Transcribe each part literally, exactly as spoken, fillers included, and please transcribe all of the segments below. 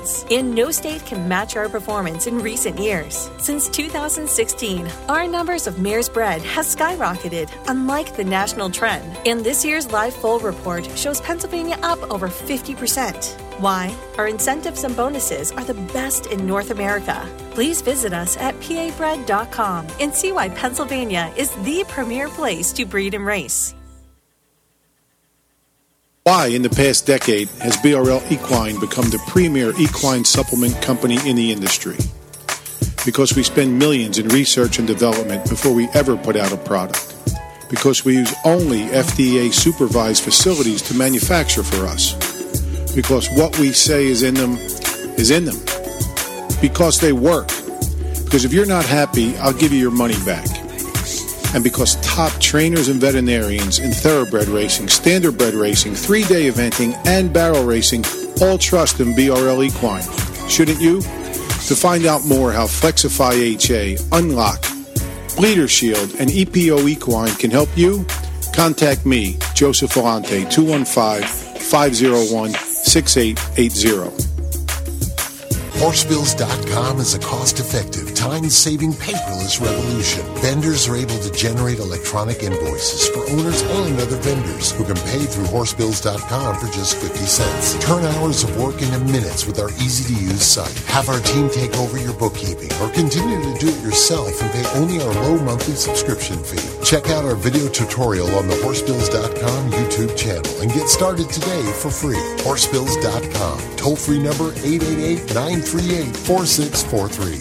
performance, and no state can match our performance in recent years. Since two thousand sixteen, our numbers of mares bred has skyrocketed, unlike the national trend, and this year's Live Foal report shows Pennsylvania up over fifty percent. Why? Our incentives and bonuses are the best in North America. Please visit us at P A bred dot com and see why Pennsylvania is the premier place to breed and race. Why, in the past decade, has B R L Equine become the premier equine supplement company in the industry? Because we spend millions in research and development before we ever put out a product. Because we use only F D A-supervised facilities to manufacture for us. Because what we say is in them is in them. Because they work. Because if you're not happy, I'll give you your money back. And because top trainers and veterinarians in thoroughbred racing, standardbred racing, three-day eventing, and barrel racing all trust in B R L Equine. Shouldn't you? To find out more how Flexify H A, Unlock, Bleeder Shield, and E P O Equine can help you, contact me, Joseph Volante, two one five, five oh one, six eight eight zero. Horsebills dot com is a cost-effective, time-saving, paperless revolution. Vendors are able to generate electronic invoices for owners and other vendors who can pay through Horsebills dot com for just fifty cents. Turn hours of work into minutes with our easy-to-use site. Have our team take over your bookkeeping or continue to do it yourself and pay only our low monthly subscription fee. Check out our video tutorial on the Horsebills dot com YouTube channel and get started today for free. Horsebills dot com. Toll-free number eight eight eight, nine three eight, four six four three.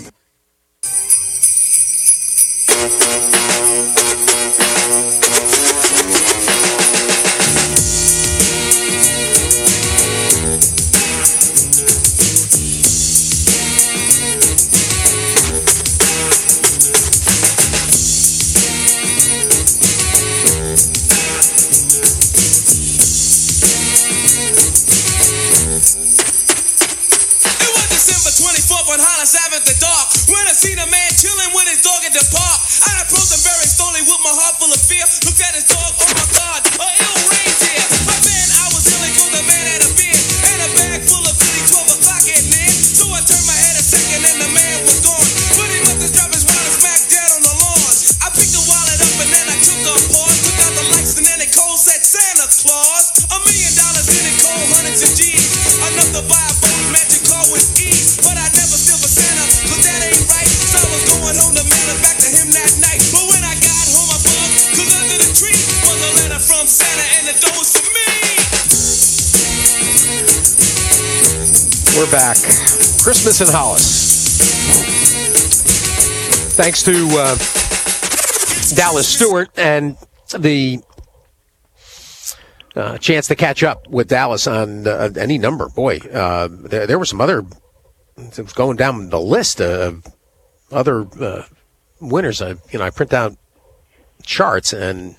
We're back. Christmas in Hollis. Thanks to uh, Dallas Stewart and the uh, chance to catch up with Dallas on uh, any number. Boy, uh, there, there were some other, it was going down the list of other uh, winners. I, you know, I print out charts and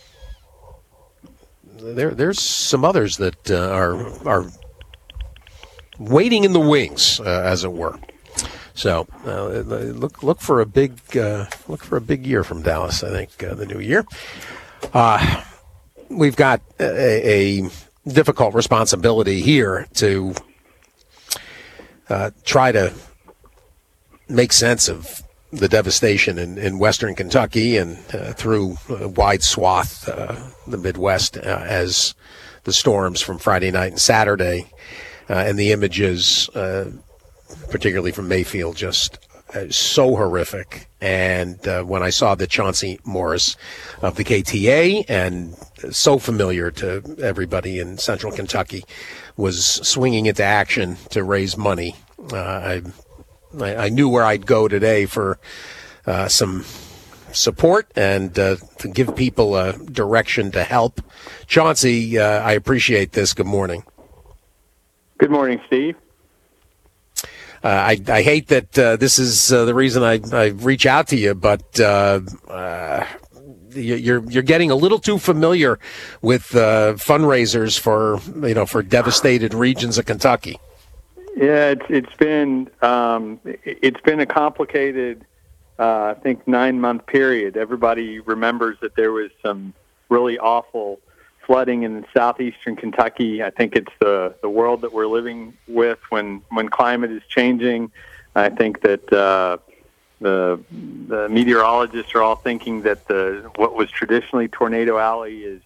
there, there's some others that uh, are are waiting in the wings, uh, as it were. So uh, look look for a big uh, look for a big year from Dallas. I think uh, the new year. Uh, we've got a, a difficult responsibility here to uh, try to make sense of the devastation in, in western Kentucky and uh, through a wide swath, uh, the Midwest, uh, as the storms from Friday night and Saturday uh, and the images, uh, particularly from Mayfield, just uh, so horrific. And uh, when I saw that Chauncey Morris of the K T A, and so familiar to everybody in central Kentucky, was swinging into action to raise money, uh, I I knew where I'd go today for uh, some support and uh, to give people a direction to help. Chauncey, uh, I appreciate this. Good morning. Good morning, Steve. Uh, I, I hate that uh, this is uh, the reason I, I reach out to you, but uh, uh, you're you're getting a little too familiar with uh, fundraisers for you know for devastated regions of Kentucky. Yeah, it's it's been um, it's been a complicated, uh, I think, nine month period. Everybody remembers that there was some really awful flooding in southeastern Kentucky. I think it's the, the world that we're living with when, when climate is changing. I think that uh, the the meteorologists are all thinking that the what was traditionally Tornado Alley is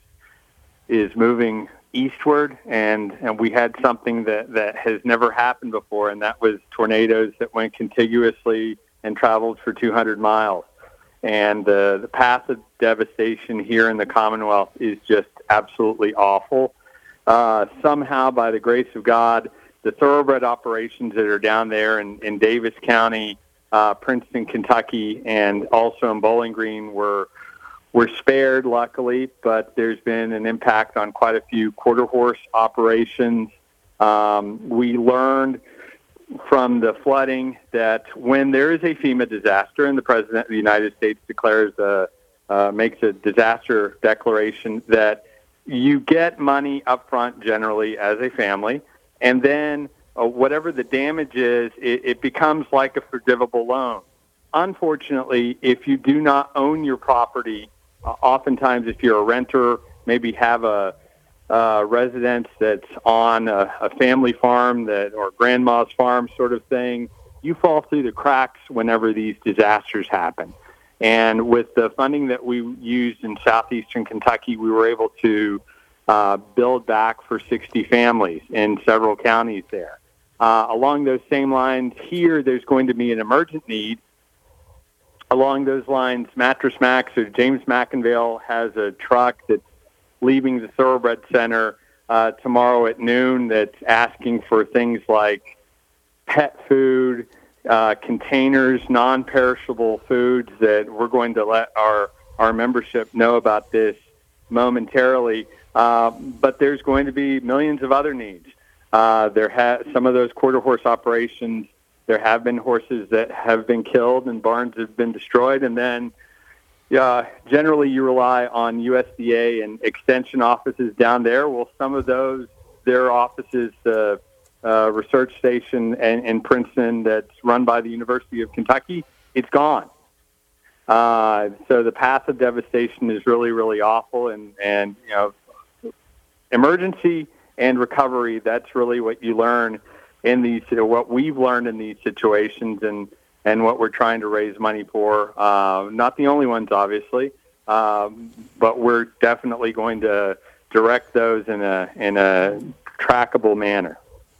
is moving eastward, and, and we had something that, that has never happened before, and that was tornadoes that went contiguously and traveled for two hundred miles. And uh, the path of devastation here in the Commonwealth is just absolutely awful. Uh, somehow, by the grace of God, the thoroughbred operations that are down there in, in Davis County, uh, Princeton, Kentucky, and also in Bowling Green were were spared, luckily, but there's been an impact on quite a few quarter horse operations. Um, we learned from the flooding that when there is a FEMA disaster and the President of the United States declares a, uh, makes a disaster declaration, that you get money up front generally as a family, and then uh, whatever the damage is, it, it becomes like a forgivable loan. Unfortunately, if you do not own your property, uh, oftentimes if you're a renter, maybe have a Uh, residence that's on a, a family farm that or grandma's farm sort of thing, you fall through the cracks whenever these disasters happen. And with the funding that we used in southeastern Kentucky, we were able to uh, build back for sixty families in several counties there. Uh, along those same lines, here there's going to be an emergent need. Along those lines, Mattress Max or James McIngvale has a truck that's leaving the Thoroughbred Center uh, tomorrow at noon that's asking for things like pet food, uh, containers, non-perishable foods that we're going to let our, our membership know about this momentarily. Uh, but there's going to be millions of other needs. Uh, there ha- some of those quarter horse operations, there have been horses that have been killed and barns have been destroyed, and then Yeah, generally you rely on U S D A and extension offices down there. Well, some of those, their offices, the uh, uh, research station in, in Princeton that's run by the University of Kentucky, it's gone. Uh, so the path of devastation is really, really awful. And, and, you know, emergency and recovery, that's really what you learn in these, you know, what we've learned in these situations. And, and what we're trying to raise money for. Uh, not the only ones, obviously, um, but we're definitely going to direct those in a in a trackable manner.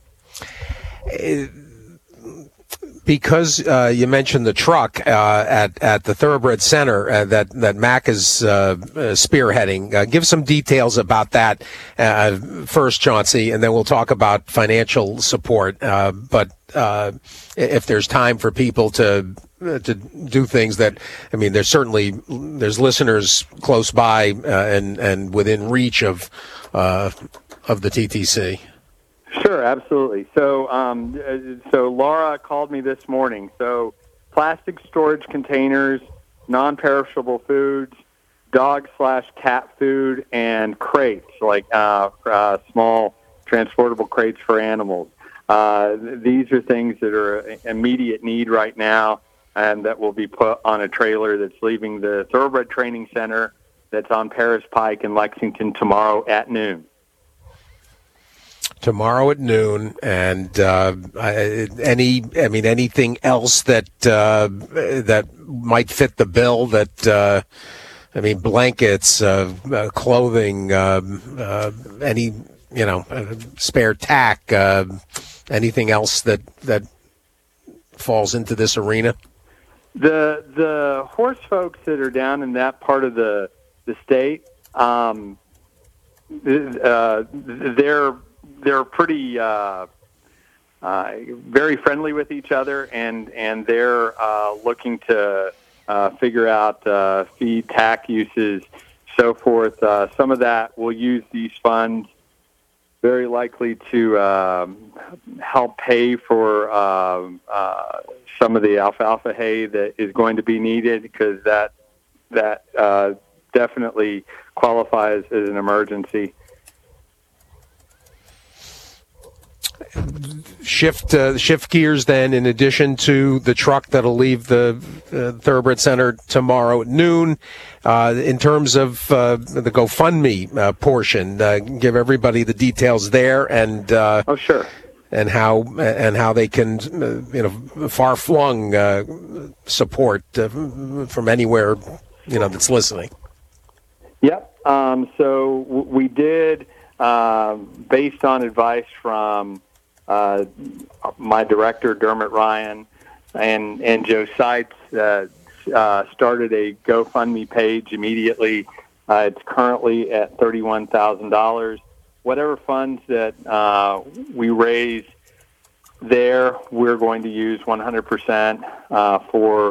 Because uh, you mentioned the truck uh, at at the Thoroughbred Center uh, that that Mac is uh, spearheading. Uh, give some details about that uh, first, Chauncey, and then we'll talk about financial support. Uh, but uh, if there's time for people to to do things that, I mean, there's certainly there's listeners close by uh, and and within reach of uh, of the T T C. Sure, absolutely. So, um, so Laura called me this morning. So, plastic storage containers, non-perishable foods, dog slash cat food, and crates, like uh, uh, small transportable crates for animals. Uh, these are things that are an immediate need right now, and that will be put on a trailer that's leaving the Thoroughbred Training Center that's on Paris Pike in Lexington tomorrow at noon. Tomorrow at noon, and uh, any, I mean, anything else that uh, that might fit the bill. That uh, I mean, blankets, uh, uh, clothing, uh, uh, any, you know, uh, spare tack, uh, anything else that that falls into this arena. The the horse folks that are down in that part of the the state, um, uh, they're. They're pretty uh, uh, very friendly with each other, and and they're uh, looking to uh, figure out uh, feed, tack uses, so forth. Uh, some of that will use these funds very likely to um, help pay for uh, uh, some of the alfalfa hay that is going to be needed, because that that uh, definitely qualifies as an emergency. shift uh, shift gears then, in addition to the truck that'll leave the uh, Thoroughbred Center tomorrow at noon, uh, in terms of uh, the GoFundMe uh, portion, uh, give everybody the details there, and uh, oh sure, and how and how they can, uh, you know, far flung uh, support uh, from anywhere, you know, that's listening. Yep. Um, so w- we did, uh, based on advice from uh, my director, Dermot Ryan, and, and Joe Seitz, uh, uh, started a GoFundMe page immediately. Uh, it's currently at thirty-one thousand dollars. Whatever funds that uh, we raise there, we're going to use one hundred percent uh, for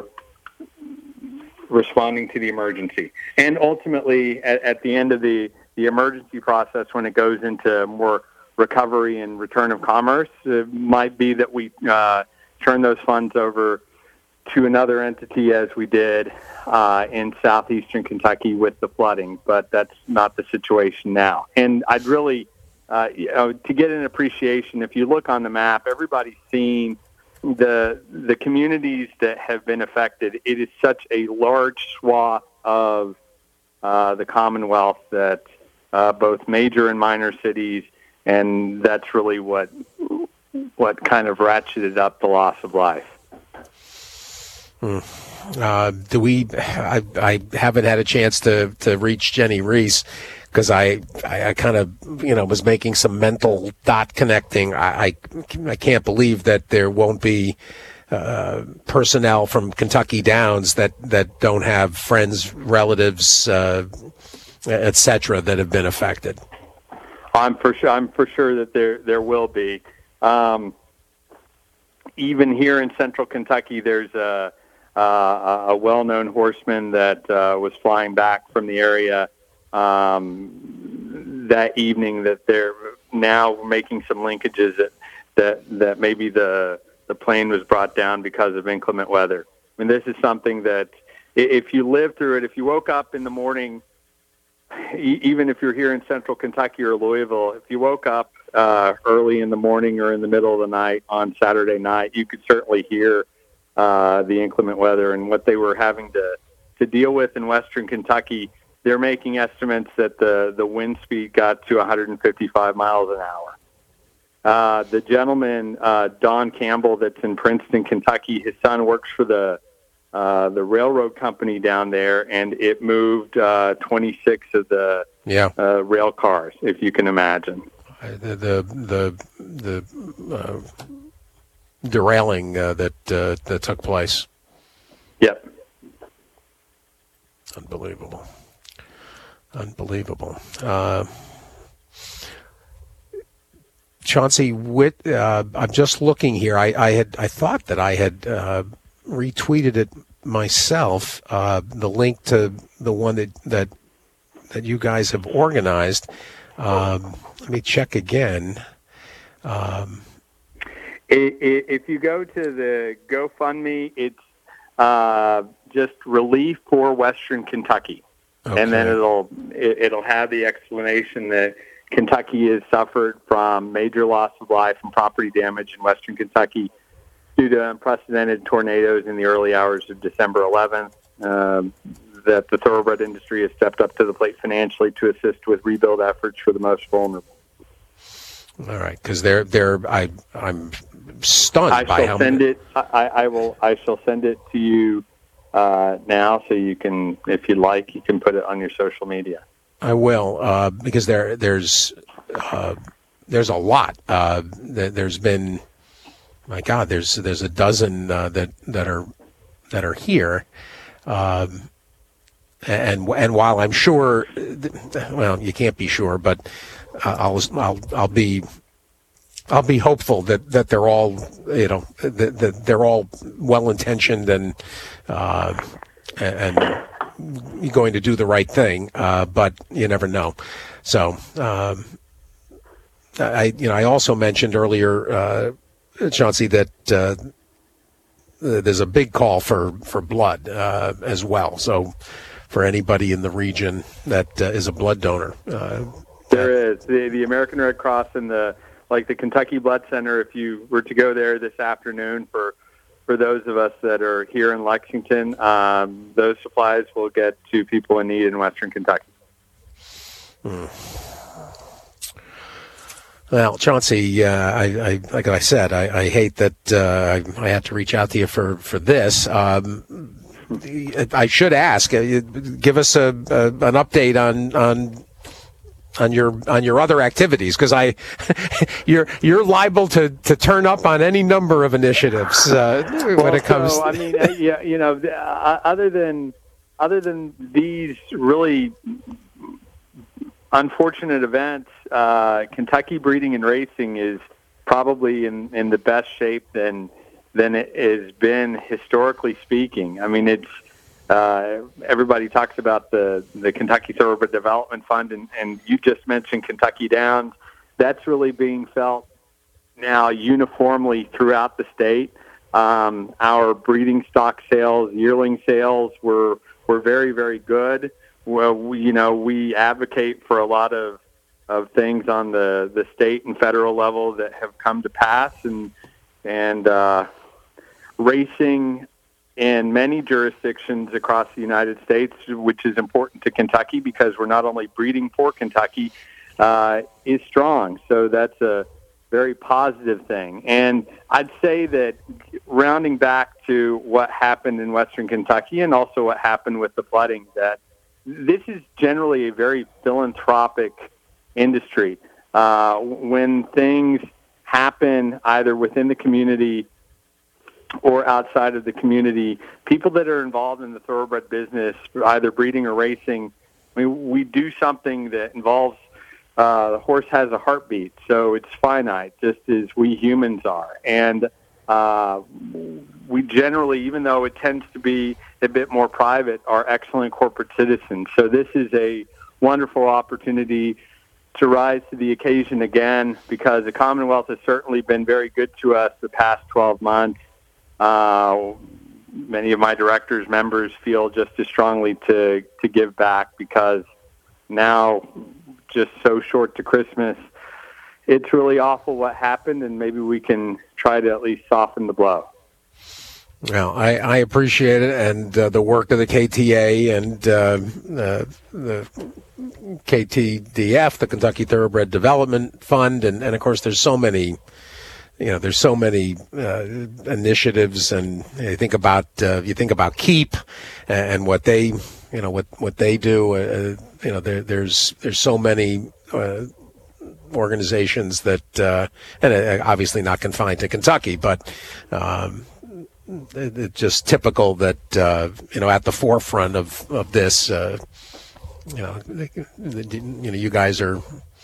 responding to the emergency. And ultimately, at, at the end of the, the emergency process, when it goes into more recovery and return of commerce, it might be that we uh, turn those funds over to another entity, as we did uh, in southeastern Kentucky with the flooding. But that's not the situation now. And I'd really, uh, you know, to get an appreciation, if you look on the map, everybody's seen the the communities that have been affected. It is such a large swath of uh, the Commonwealth, that uh, both major and minor cities, and that's really what what kind of ratcheted up the loss of life. Hmm. Uh, do we? I, I haven't had a chance to, to reach Jenny Reese, because I, I, I kind of, you know, was making some mental dot connecting. I, I, I can't believe that there won't be uh, personnel from Kentucky Downs that, that don't have friends, relatives, uh, et cetera, that have been affected. I'm for sure. I'm for sure that there there will be. Um, even here in Central Kentucky, there's a uh, a well-known horseman that uh, was flying back from the area Um, that evening, that they're now making some linkages that, that, that maybe the, the plane was brought down because of inclement weather. I mean, this is something that if you live through it, if you woke up in the morning, even if you're here in Central Kentucky or Louisville, if you woke up uh, early in the morning or in the middle of the night on Saturday night, you could certainly hear uh, the inclement weather and what they were having to, to deal with in Western Kentucky. They're making estimates that the, the wind speed got to one hundred fifty-five miles an hour. Uh, the gentleman, uh, Don Campbell, that's in Princeton, Kentucky, his son works for the uh, the railroad company down there, and it moved uh, twenty-six of the yeah. uh, rail cars, if you can imagine. The the the, the uh, derailing uh, that uh, that took place. Yep. Unbelievable. Unbelievable. Uh, Chauncey Witt, uh, I'm just looking here. I, I had I thought that I had uh, retweeted it myself. Uh, the link to the one that that that you guys have organized. Um, let me check again. Um, if you go to the GoFundMe, it's uh, just Relief for Western Kentucky. Okay. And then it'll it, it'll have the explanation that Kentucky has suffered from major loss of life and property damage in Western Kentucky due to unprecedented tornadoes in the early hours of December eleventh. Um, that the thoroughbred industry has stepped up to the plate financially to assist with rebuild efforts for the most vulnerable. All right, because they're they're I I'm stunned I by shall how send many... it. I, I will. I shall send it to you uh, now, so you can, if you like, you can put it on your social media. I will, uh, because there there's uh, there's a lot. Uh, there's been, my God, there's there's a dozen uh, that that are that are here. Um, And and while I'm sure, well, you can't be sure, but I'll I'll I'll be I'll be hopeful that, that they're all you know that, that they're all well intentioned and uh, and going to do the right thing. Uh, but you never know. So um, I you know I also mentioned earlier, uh, Chauncey, that uh, there's a big call for for blood uh, as well. So. For anybody in the region that uh, is a blood donor. Uh, there is. The, the American Red Cross and the like the Kentucky Blood Center, if you were to go there this afternoon, for for those of us that are here in Lexington, um, those supplies will get to people in need in Western Kentucky. Hmm. Well, Chauncey, uh, I, I, like I said, I, I hate that uh, I, I had to reach out to you for, for this. Um, I should ask, uh, give us a, a an update on on on your on your other activities, because I you're you're liable to, to turn up on any number of initiatives uh, when well, it comes. So, I mean, yeah, you know, uh, other than other than these really unfortunate events, uh, Kentucky Breeding and Racing is probably in, in the best shape than than it has been historically speaking. I mean, it's uh, everybody talks about the, the Kentucky Thoroughbred Development Fund, and, and you just mentioned Kentucky Downs. That's really being felt now uniformly throughout the state. Um, our breeding stock sales, yearling sales were were very, very good. Well, we, you know, we advocate for a lot of, of things on the, the state and federal level that have come to pass, and and uh, racing in many jurisdictions across the United States, which is important to Kentucky because we're not only breeding for Kentucky, uh, is strong. So that's a very positive thing. And I'd say that rounding back to what happened in Western Kentucky and also what happened with the flooding, that this is generally a very philanthropic industry. Uh, when things happen either within the community or outside of the community, people that are involved in the thoroughbred business, either breeding or racing, I mean, we do something that involves uh, the horse has a heartbeat, so it's finite, just as we humans are. And uh, we generally, even though it tends to be a bit more private, are excellent corporate citizens. So this is a wonderful opportunity to rise to the occasion again, because the Commonwealth has certainly been very good to us the past twelve months. Uh, many of my directors, members feel just as strongly to, to give back, because now, just so short to Christmas, it's really awful what happened, and maybe we can try to at least soften the blow. Well, I, I appreciate it, and uh, the work of the K T A and uh, uh, the K T D F, the Kentucky Thoroughbred Development Fund, and, and of course there's so many, you know, there's so many uh, initiatives, and you think about uh, you think about Keep and, and what they, you know, what what they do. Uh, you know, there, there's there's so many uh, organizations that, uh, and uh, obviously not confined to Kentucky, but. Um, It's just typical that, uh, you know, at the forefront of, of this, uh, you know, you know, you guys are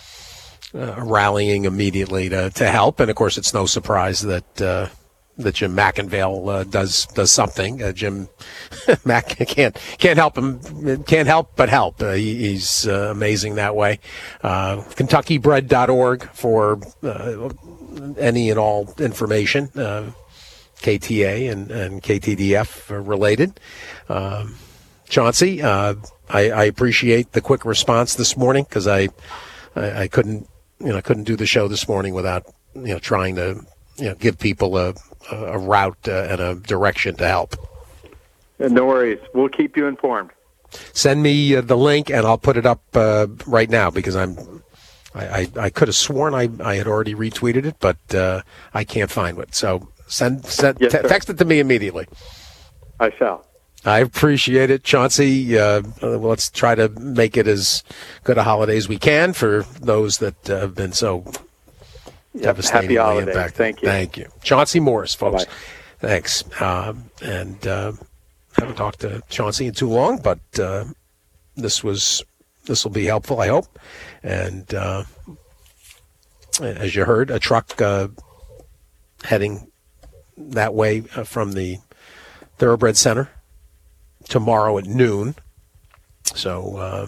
uh, rallying immediately to, to help. And, of course, it's no surprise that uh, that Jim McIngvale uh, does does something. Uh, Jim Mac can't can't help him, can't help but help. Uh, he, he's uh, amazing that way. Uh, Kentucky Bred dot org for uh, any and all information. Uh, K T A and, and K T D F related. Um, Chauncey, uh, I, I appreciate the quick response this morning, because I, I I couldn't you know couldn't do the show this morning without you know trying to you know give people a a route uh, and a direction to help. No worries. We'll keep you informed. Send me uh, the link, and I'll put it up uh, right now, because I'm I, I, I could have sworn I, I had already retweeted it, but uh, I can't find it. So. Send, send yes, te- text it to me immediately. I shall. I appreciate it, Chauncey. Uh, let's try to make it as good a holiday as we can for those that uh, have been so yep, devastatingly happy holidays. impacted. Thank you. Thank you. Chauncey Morris, folks. Bye-bye. Thanks. Uh, and uh, haven't talked to Chauncey in too long, but uh, this was this will be helpful, I hope. And uh, as you heard, a truck uh, heading that way uh, from the Thoroughbred Center tomorrow at noon. So uh,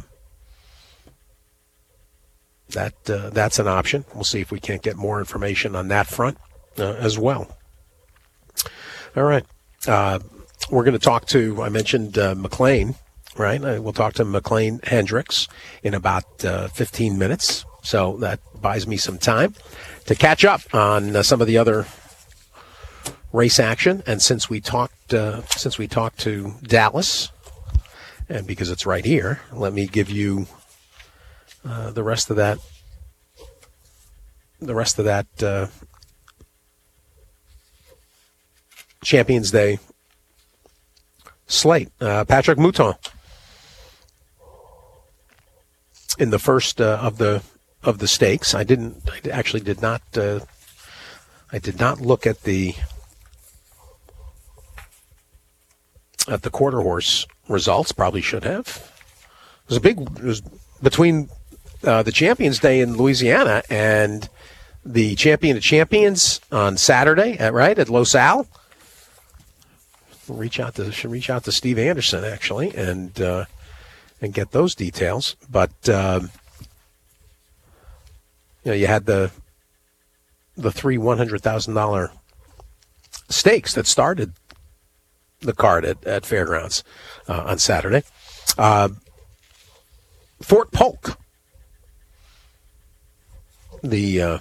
that uh, that's an option. We'll see if we can't get more information on that front uh, as well. All right. Uh, we're going to talk to, I mentioned uh, McLean, right? Uh, we'll talk to McLean Hendricks in about uh, fifteen minutes. So that buys me some time to catch up on uh, some of the other race action. And since we talked, uh, since we talked to Dallas, and because it's right here, let me give you uh, the rest of that. The rest of that uh, Champions Day slate. Uh, Patrick Mouton in the first uh, of the of the stakes. I didn't. I actually did not. Uh, I did not look at the at the quarter horse results. Probably should have. It was a big. It was between uh, the Champions Day in Louisiana and the Champion of Champions on Saturday. At, right at Los Al. We'll reach out to should reach out to Steve Anderson actually and uh, and get those details. But um, you know, you had the the three one hundred thousand dollar stakes that started the card at, at Fairgrounds uh, on Saturday. Uh, Fort Polk, the uh,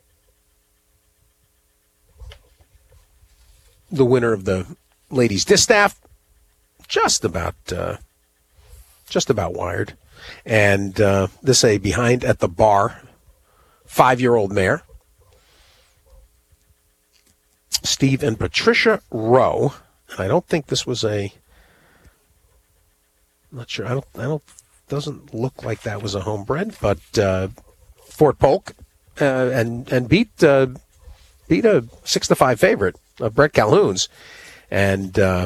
the winner of the ladies distaff, just about uh, just about wired, and uh, this a behind at the bar five-year-old mare. Steve and Patricia Rowe. I don't think this was a. I'm not sure. I don't. I don't. Doesn't look like that was a homebred, but uh, Fort Polk uh, and and beat uh, beat a six to five favorite of Brett Calhoun's. And uh,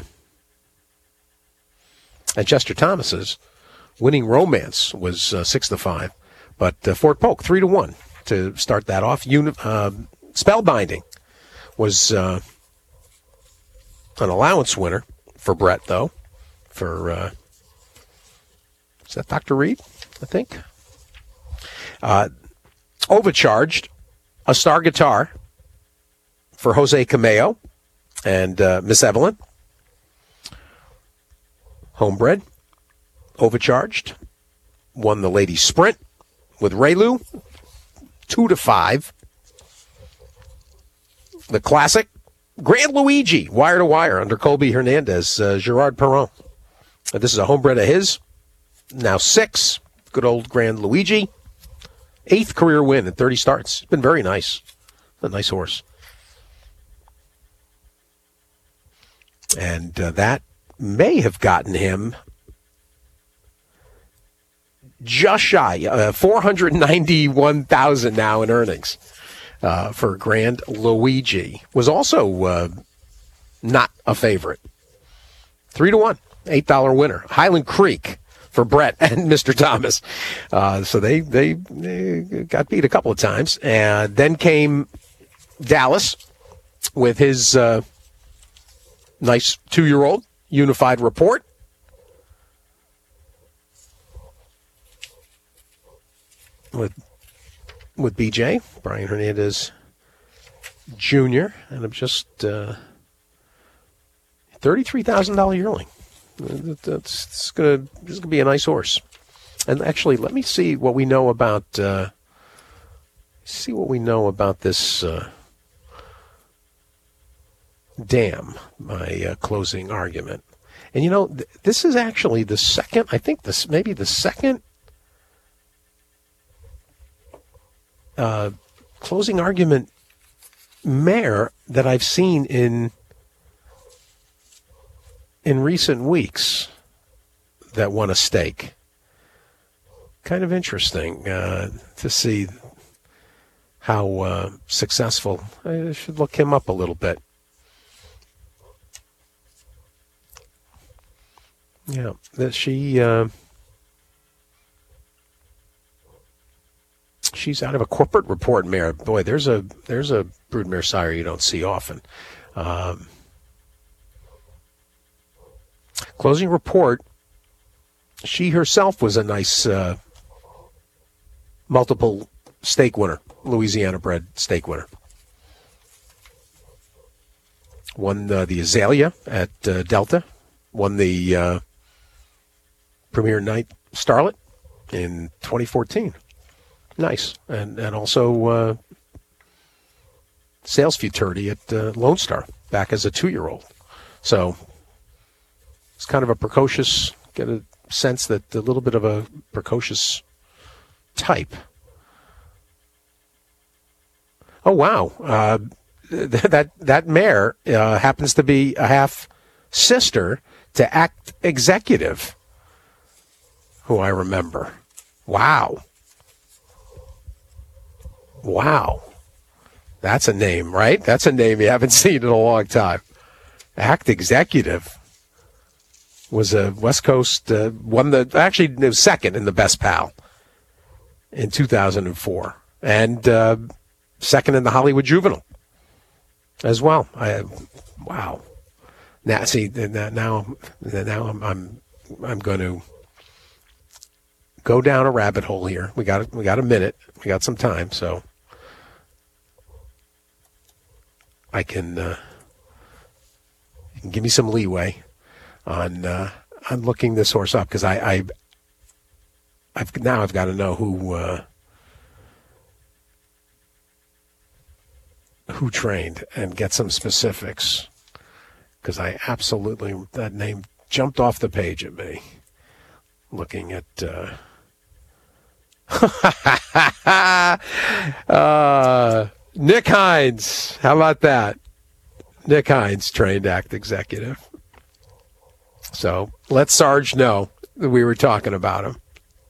and Chester Thomas's Winning Romance was uh, six to five, but uh, Fort Polk three to one to start that off. Uni- uh, Spellbinding was uh, an allowance winner for Brett, though. For uh, is that Doctor Reed? I think. Uh, overcharged a star guitar for Jose Cameo. And uh, Miss Evelyn, homebred, overcharged, won the ladies sprint with Raylu, two to five. The classic, Grand Luigi, wire to wire under Colby Hernandez, uh, Gerard Perron. Uh, this is a homebred of his, now six. Good old Grand Luigi, eighth career win in thirty starts. It's been very nice, a nice horse. And uh, that may have gotten him just shy, uh, four hundred ninety-one thousand dollars now in earnings uh, for Grand Luigi. Was also uh, not a favorite. Three to one, eight dollar winner. Highland Creek for Brett and Mister Thomas. Uh, so they, they they got beat a couple of times. And then came Dallas with his Uh, nice two-year-old Unified Report. With with B J, Brian Hernandez Junior And I'm just uh, thirty-three thousand dollars yearling. That's it's gonna this is gonna be a nice horse. And actually, let me see what we know about uh, see what we know about this. Uh, Damn, my uh, closing argument. And, you know, th- this is actually the second, I think this maybe the second uh, closing argument mare that I've seen in in recent weeks that won a stake. Kind of interesting uh, to see how uh, successful. I should look him up a little bit. Yeah, that she uh, she's out of a Corporate Report mare. Boy, there's a there's a broodmare sire you don't see often. Um, closing Report. She herself was a nice uh, multiple stake winner, Louisiana bred stake winner. Won uh, the Azalea at uh, Delta. Won the uh, Premier Night Starlet in twenty fourteen. Nice. And and also uh, sales futurity at uh, Lone Star back as a two-year-old. So it's kind of a precocious, get a sense that a little bit of a precocious type. Oh, wow. Uh, that that mare uh, happens to be a half-sister to Act Executive, who I remember. Wow. Wow. That's a name, right? That's a name you haven't seen in a long time. Act Executive was a West Coast, uh, won the, actually it was second in the Best Pal in two thousand four. And uh, second in the Hollywood Juvenile as well. I, wow. Now, see, now, now I'm, I'm, I'm going to go down a rabbit hole here. We got, we got a minute. We got some time, so I can, uh, you can give me some leeway on, uh, on looking this horse up, because I, I, I've now I've got to know who, uh, who trained and get some specifics, because I absolutely, that name jumped off the page at me looking at, uh, uh, Nick Hines. How about that? Nick Hines trained Act Executive. So let Sarge know that we were talking about him.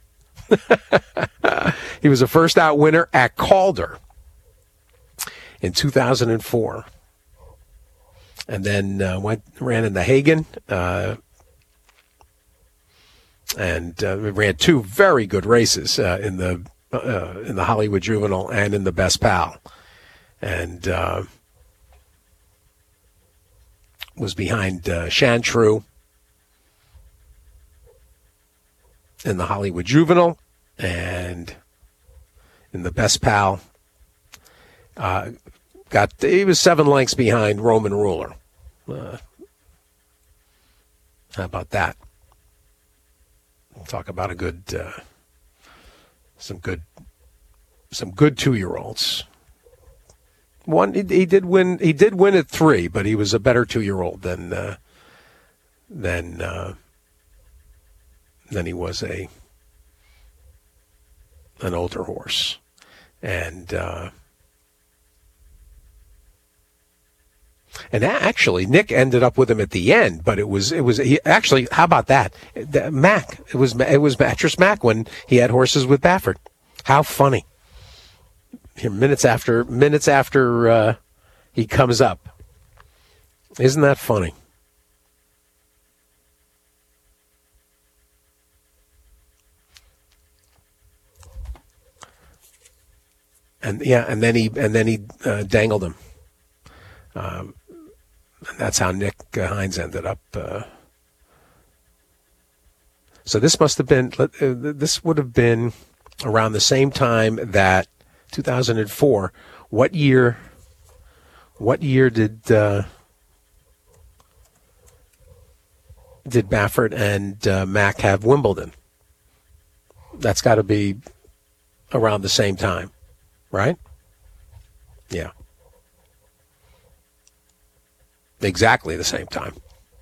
He was a first out winner at Calder in two thousand four. And then uh, went ran in the Hagen. Uh, and uh, ran two very good races uh, in the uh, in the Hollywood Juvenile and in the Best Pal. And uh, was behind uh, Chantreau in the Hollywood Juvenile, and in the Best Pal, uh, got he was seven lengths behind Roman Ruler. Uh, how about that? Talk about a good, uh, some good, some good two-year-olds. One he, he did win. He did win at three, but he was a better two-year-old than uh, than. Uh, than he was a an older horse. And uh, and actually Nick ended up with him at the end, but it was it was he, actually, how about that? The, Mac, it was it was Mattress Mac when he had horses with Baffert. How funny. Here, minutes after minutes after uh, he comes up. Isn't that funny? And yeah, and then he and then he uh, dangled him. Um, and that's how Nick uh, Hines ended up. Uh, so this must have been. Uh, this would have been around the same time that two thousand four. What year? What year did uh, did Baffert and uh, Mac have Wimbledon? That's got to be around the same time. Right? Yeah. Exactly the same time.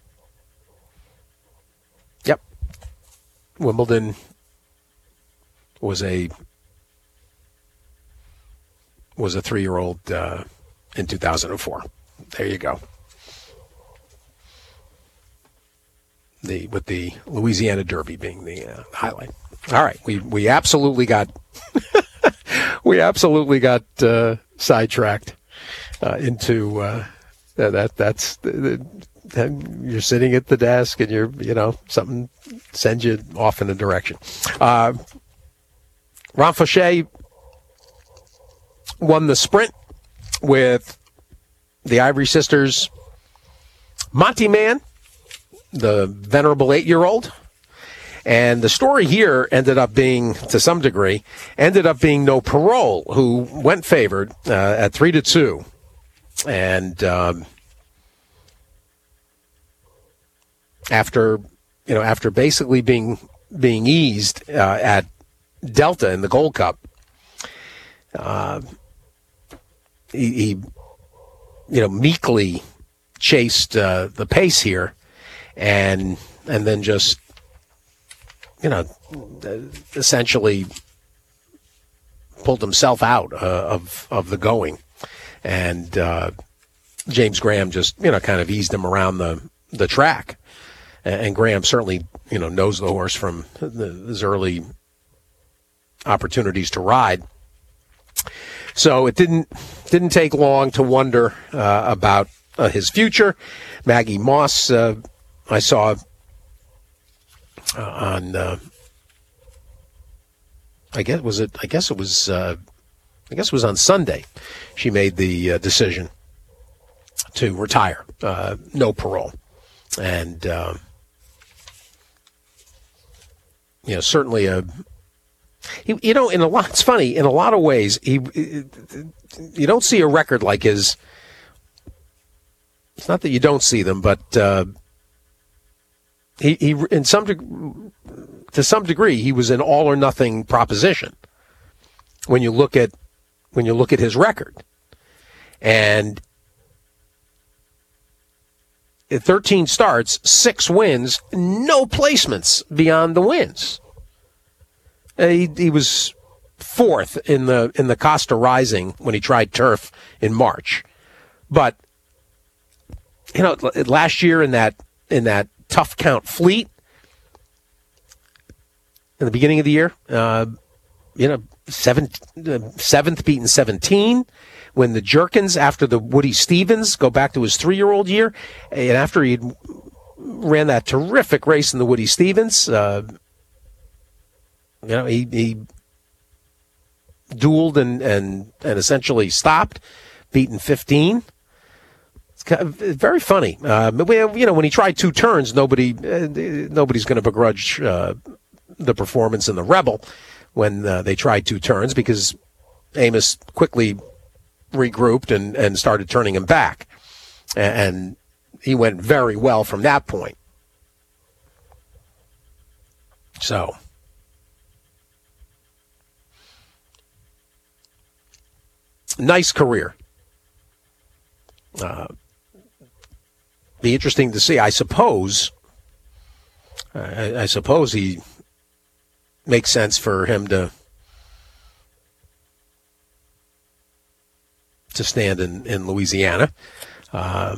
Yep. Wimbledon was a was a three-year-old uh, in two thousand four. There you go. The with the Louisiana Derby being the uh, highlight. All right, we we absolutely got. We absolutely got uh, sidetracked uh, into uh, that. That's the, the, you're sitting at the desk and you're, you know, something sends you off in a direction. Uh, Ron Fauché won the sprint with the Ivory Sisters. Monty Man, the venerable eight-year-old. And the story here ended up being, to some degree, ended up being No Parole, who went favored uh, at three to two, and um, after you know, after basically being being eased uh, at Delta in the Gold Cup, uh, he, he, you know, meekly chased uh, the pace here, and and then just, you know, essentially pulled himself out uh, of of the going, and uh, James Graham just, you know, kind of eased him around the the track, and Graham certainly, you know, knows the horse from the, his early opportunities to ride. So it didn't didn't take long to wonder uh, about uh, his future. Maggie Moss, uh, I saw uh, on. Uh, I guess was it. I guess it was. Uh, I guess it was on Sunday. She made the uh, decision to retire, uh, no parole, and uh, you know, certainly a. He, you know, in a lot, it's funny. In a lot of ways, he, you don't see a record like his. It's not that you don't see them, but uh, he, he, in some, to some degree, he was an all or nothing proposition. When you look at, when you look at his record, and at thirteen starts, six wins, no placements beyond the wins. Uh, he, he was fourth in the in the Costa Rising when he tried turf in March, but you know, last year in that in that tough count Fleet, in the beginning of the year, uh, you know, seventh, uh, seventh beaten seventeen. When the Jerkins, after the Woody Stevens, go back to his three-year-old year, and after he ran that terrific race in the Woody Stevens. Uh, You know, he, he dueled and, and, and essentially stopped, beaten fifteen. It's kind of very funny. Uh, you know, when he tried two turns, nobody uh, nobody's going to begrudge uh, the performance in the Rebel when uh, they tried two turns, because Amos quickly regrouped and, and started turning him back. And he went very well from that point. So... nice career. Uh, be interesting to see. I suppose. I, I suppose he makes sense for him to to stand in in Louisiana. Uh,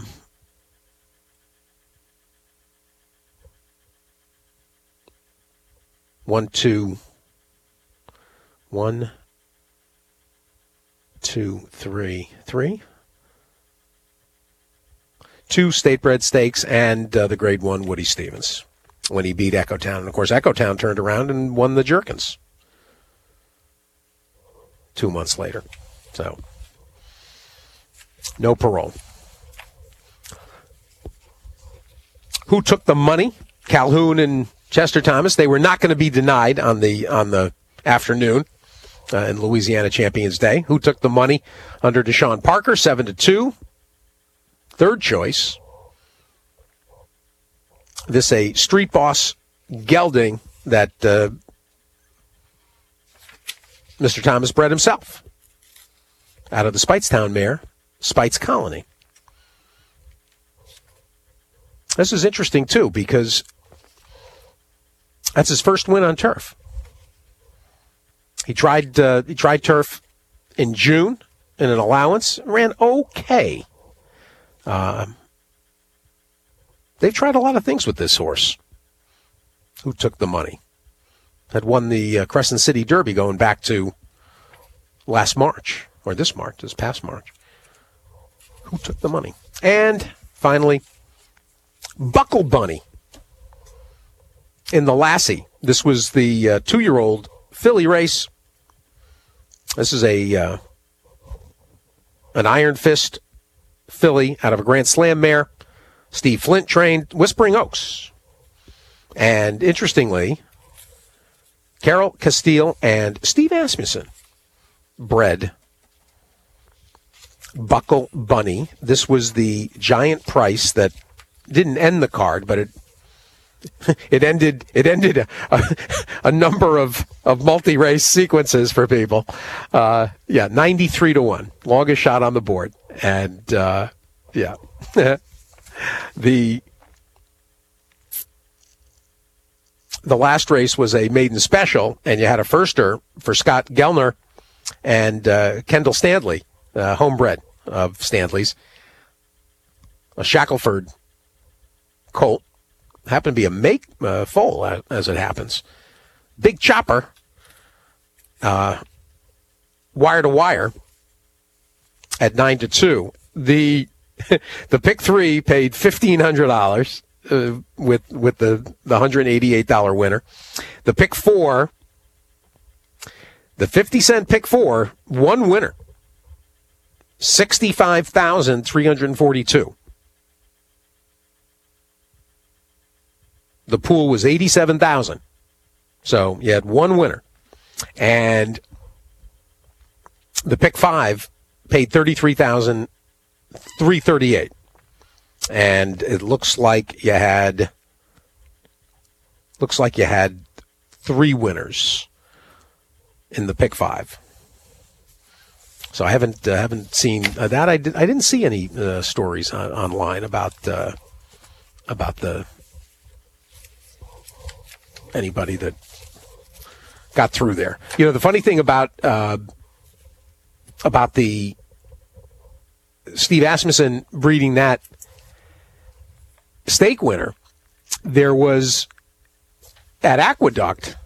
one, two, one. Two, three, three, two state-bred stakes, and uh, the Grade One Woody Stevens when he beat Echo Town. And of course, Echo Town turned around and won the Jerkins two months later. So, no parole. Who took the money? Calhoun and Chester Thomas. They were not going to be denied on the on the afternoon. Uh, in Louisiana Champions Day. Who took the money under Deshaun Parker? Seven to two. Third choice. This a street boss gelding that uh, Mister Thomas bred himself out of the Speightstown mare, Speight's Colony. This is interesting too, because that's his first win on turf. He tried uh, he tried turf in June in an allowance, ran okay. Uh, they've tried a lot of things with this horse. Who took the money? Had won the uh, Crescent City Derby going back to last March, or this March, this past March. Who took the money? And finally, Buckle Bunny in the Lassie. This was the uh, two-year-old filly race. This is a uh, an Iron Fist filly out of a Grand Slam mare. Steve Flint trained, Whispering Oaks. And interestingly, Carol Castile and Steve Asmussen bred Buckle Bunny. This was the giant price that didn't end the card, but it it ended it ended a, a, a number of, of multi-race sequences for people. Uh, yeah, ninety-three to one, longest shot on the board. And, uh, yeah, the the last race was a maiden special, and you had a firster for Scott Gellner and uh, Kendall Stanley, uh, homebred of Stanley's, a Shackelford colt. Happened to be a make uh, foal, as it happens. Big chopper, uh, wire to wire at nine to two. The the pick three paid fifteen hundred dollars uh, with with the the hundred eighty eight dollar winner. The pick four, the fifty cent pick four, one winner, sixty five thousand three hundred forty two. The pool was eighty-seven thousand. So you had one winner. And the pick five paid thirty-three thousand three hundred thirty-eight. And it looks like you had looks like you had three winners in the pick five. So I haven't uh, haven't seen uh, that. I did I didn't see any uh, stories on, online about uh, about the anybody that got through there. You know, the funny thing about uh, about the Steve Asmussen breeding that stake winner, there was at Aqueduct,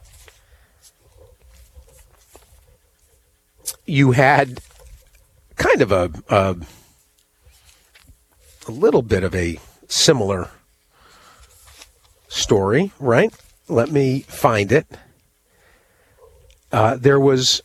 you had kind of a, a a little bit of a similar story, right? Let me find it. Uh, there was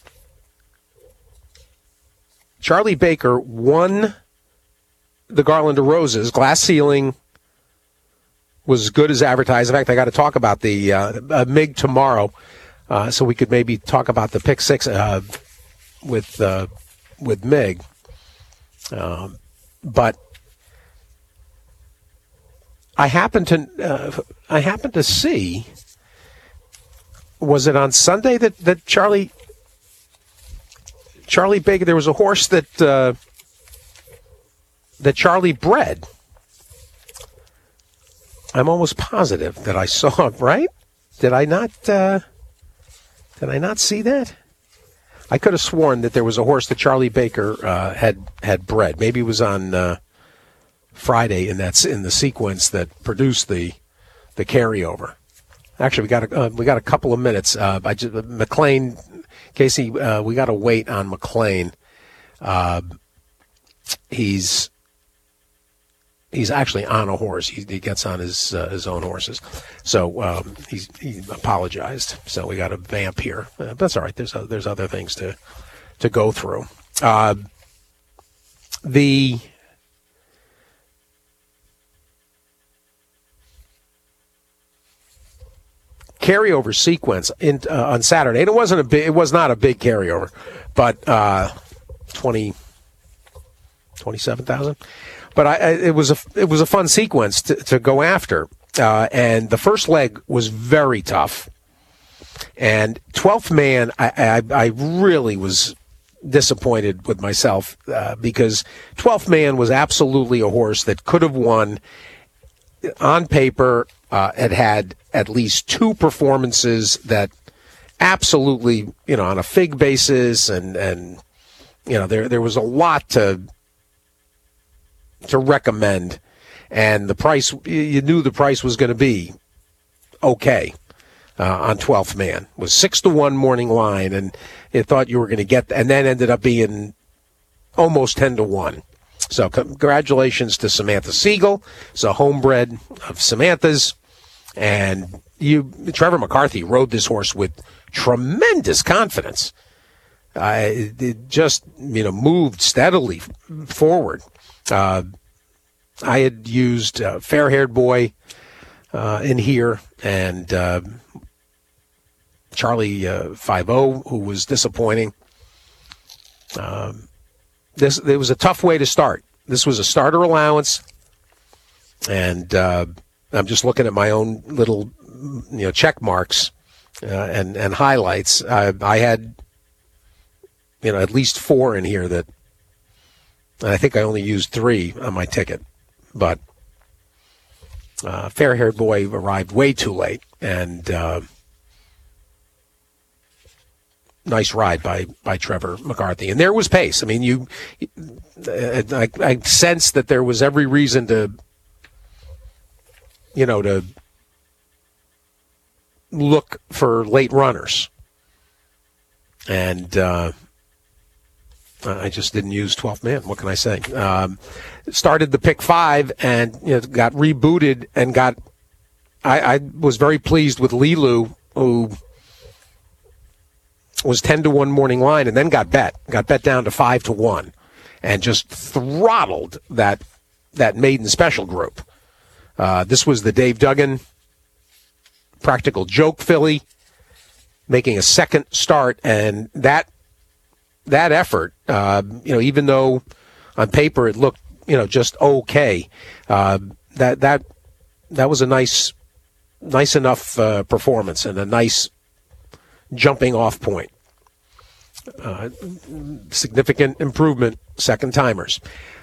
Charlie Baker won the Garland of Roses. Glass ceiling was as good as advertised. In fact, I got to talk about the uh, uh, M I G tomorrow, uh, so we could maybe talk about the pick six uh, with uh, with M I G. Um, but I happened to uh, I happened to see. Was it on Sunday that, that Charlie Charlie Baker? There was a horse that uh, that Charlie bred. I'm almost positive that I saw it. Right? Did I not? Uh, did I not see that? I could have sworn that there was a horse that Charlie Baker uh, had had bred. Maybe it was on Uh, Friday in that in the sequence that produced the the carryover. Actually, we got a, uh, we got a couple of minutes. Uh, I just, McLean, Casey, uh, we got to wait on McLean. Uh, he's he's actually on a horse. He, he gets on his uh, his own horses, so um, he's, he apologized. So we got to vamp here. Uh, that's all right. There's uh, there's other things to to go through. Uh, the carryover sequence in, uh, on Saturday, and it wasn't a big, it was not a big carryover, but uh, twenty, twenty-seven thousand. But I, I, it was a it was a fun sequence to, to go after, uh, and the first leg was very tough. And twelfth man, I, I, I really was disappointed with myself uh, because twelfth man was absolutely a horse that could have won on paper. Uh, had had at least two performances that absolutely, you know, on a fig basis, and, and you know, there there was a lot to to recommend, and the price, you knew the price was going to be okay uh, on twelfth man. It was six to one morning line, and you thought you were going to get, and then ended up being almost ten to one. So congratulations to Samantha Siegel. It's a homebred of Samantha's. And you, Trevor McCarthy rode this horse with tremendous confidence. Uh, it, it just, you know, moved steadily forward. Uh, I had used uh, Fair-Haired Boy uh, in here, and uh, Charlie uh, five oh, who was disappointing. Um, this it was a tough way to start. This was a starter allowance, and uh, I'm just looking at my own little, you know, check marks uh, and and highlights. I, I had, you know, at least four in here that, and I think I only used three on my ticket, but uh, fair-haired boy arrived way too late, and uh, nice ride by by Trevor McCarthy. And there was pace. I mean, you, I, I sensed that there was every reason to, you know, to look for late runners. And uh, I just didn't use twelfth man. What can I say? Um, started the pick five and, you know, got rebooted and got, I, I was very pleased with Lilu, who was ten to one morning line and then got bet, got bet down to five to one and just throttled that, that maiden special group. Uh, this was the Dave Duggan practical joke filly making a second start, and that that effort, uh, you know, even though on paper it looked, you know, just okay, uh, that that that was a nice, nice enough uh, performance and a nice jumping off point. Uh, significant improvement, second timers.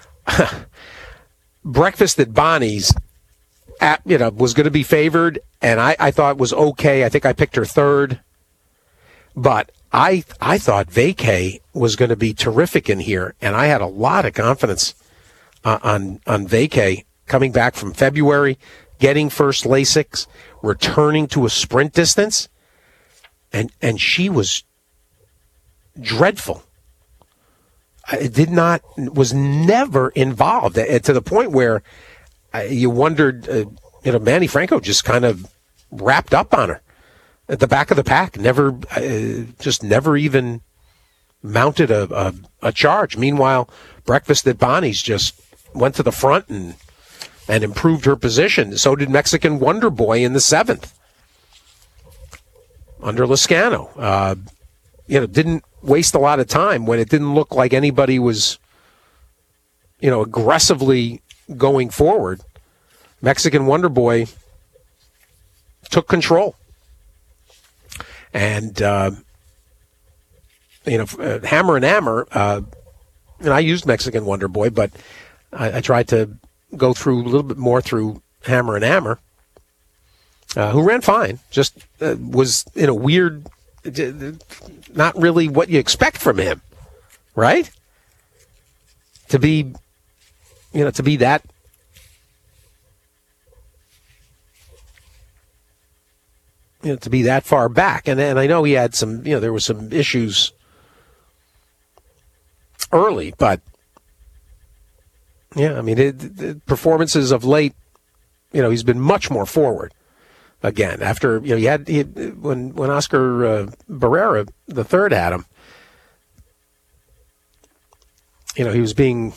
Breakfast at Bonnie's. At, you know, was going to be favored, and I, I thought was okay. I think I picked her third, but I I thought Vacay was going to be terrific in here, and I had a lot of confidence uh, on on Vacay coming back from February, getting first Lasix, returning to a sprint distance, and and she was dreadful. It did not was never involved to the point where. Uh, you wondered, uh, you know, Manny Franco just kind of wrapped up on her at the back of the pack, never, uh, just never even mounted a, a, a charge. Meanwhile, Breakfast at Bonnie's just went to the front and and improved her position. So did Mexican Wonder Boy in the seventh under Lezcano. Uh, you know, didn't waste a lot of time when it didn't look like anybody was, you know, aggressively going forward. Mexican Wonder Boy took control. And, uh, you know, uh, Hammer and Hammer, uh, and I used Mexican Wonder Boy, but I, I tried to go through a little bit more through Hammer and Hammer, uh, who ran fine, just uh, was in a weird, not really what you expect from him, right? To be, you know, to be that you know, to be that far back. And and I know he had some, you know, there were some issues early, but yeah, I mean, it, the performances of late, you know, he's been much more forward again. After, you know, he had, he had when when Oscar uh, Barrera the third had him, you know, he was being,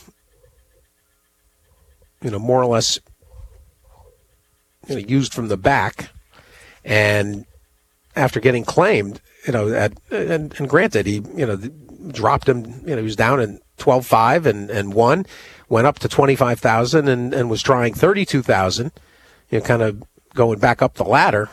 you know, more or less, you know, used from the back. And after getting claimed, you know, at, and, and granted, he, you know, dropped him, you know, he was down in twelve five and, and won, went up to twenty-five thousand and, and was trying thirty-two thousand, you know, kind of going back up the ladder.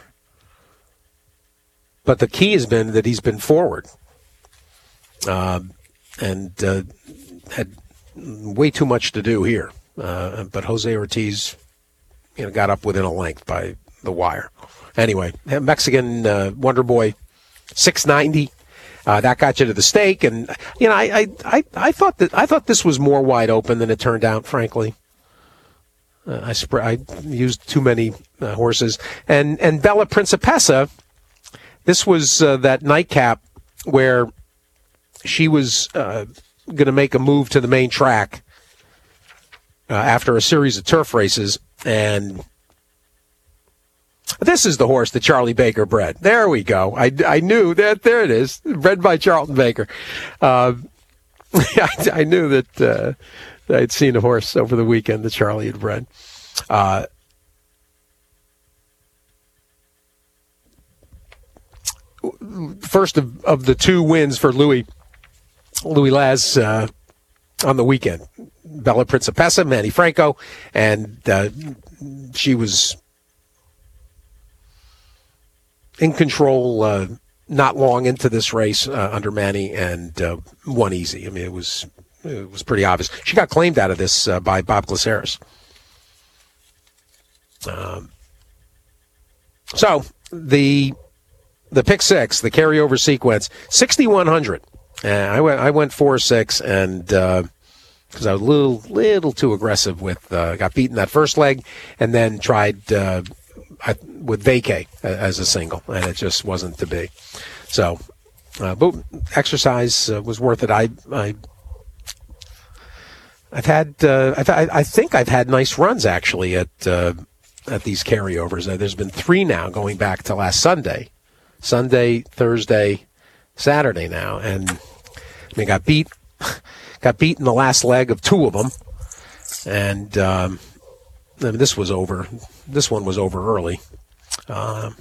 But the key has been that he's been forward uh, and uh, had way too much to do here. Uh, but Jose Ortiz, you know, got up within a length by the wire. Anyway, Mexican uh, Wonder Boy, six ninety. Uh, that got you to the stake, and you know, I, I, I, I thought that I thought this was more wide open than it turned out. Frankly, uh, I sp- I used too many uh, horses, and and Bella Principessa. This was uh, that nightcap where she was uh, going to make a move to the main track uh, after a series of turf races, and. This is the horse that Charlie Baker bred. There we go. I, I knew that. There it is. Bred by Charlton Baker. Uh, I, I knew that uh, I'd seen a horse over the weekend that Charlie had bred. Uh, first of, of the two wins for Louis, Louis Laz uh, on the weekend. Bella Principessa, Manny Franco, and uh, she was in control uh, not long into this race uh, under Manny and uh, won easy. I mean, it was it was pretty obvious. She got claimed out of this uh, by Bob Glaceres. Um, so the the pick six, the carryover sequence, sixty-one hundred. Uh, I went I went four six and because uh, I was a little little too aggressive with uh, got beaten that first leg and then tried uh, I, with vacay as a single and it just wasn't to be. So, uh, but exercise uh, was worth it. I I I've had uh, I've, I I think I've had nice runs actually at uh, at these carryovers. Uh, there's been three now going back to last Sunday, Sunday, Thursday, Saturday now, and I mean got beat got beat in the last leg of two of them, and um, I mean, this was over. This one was over early. Um,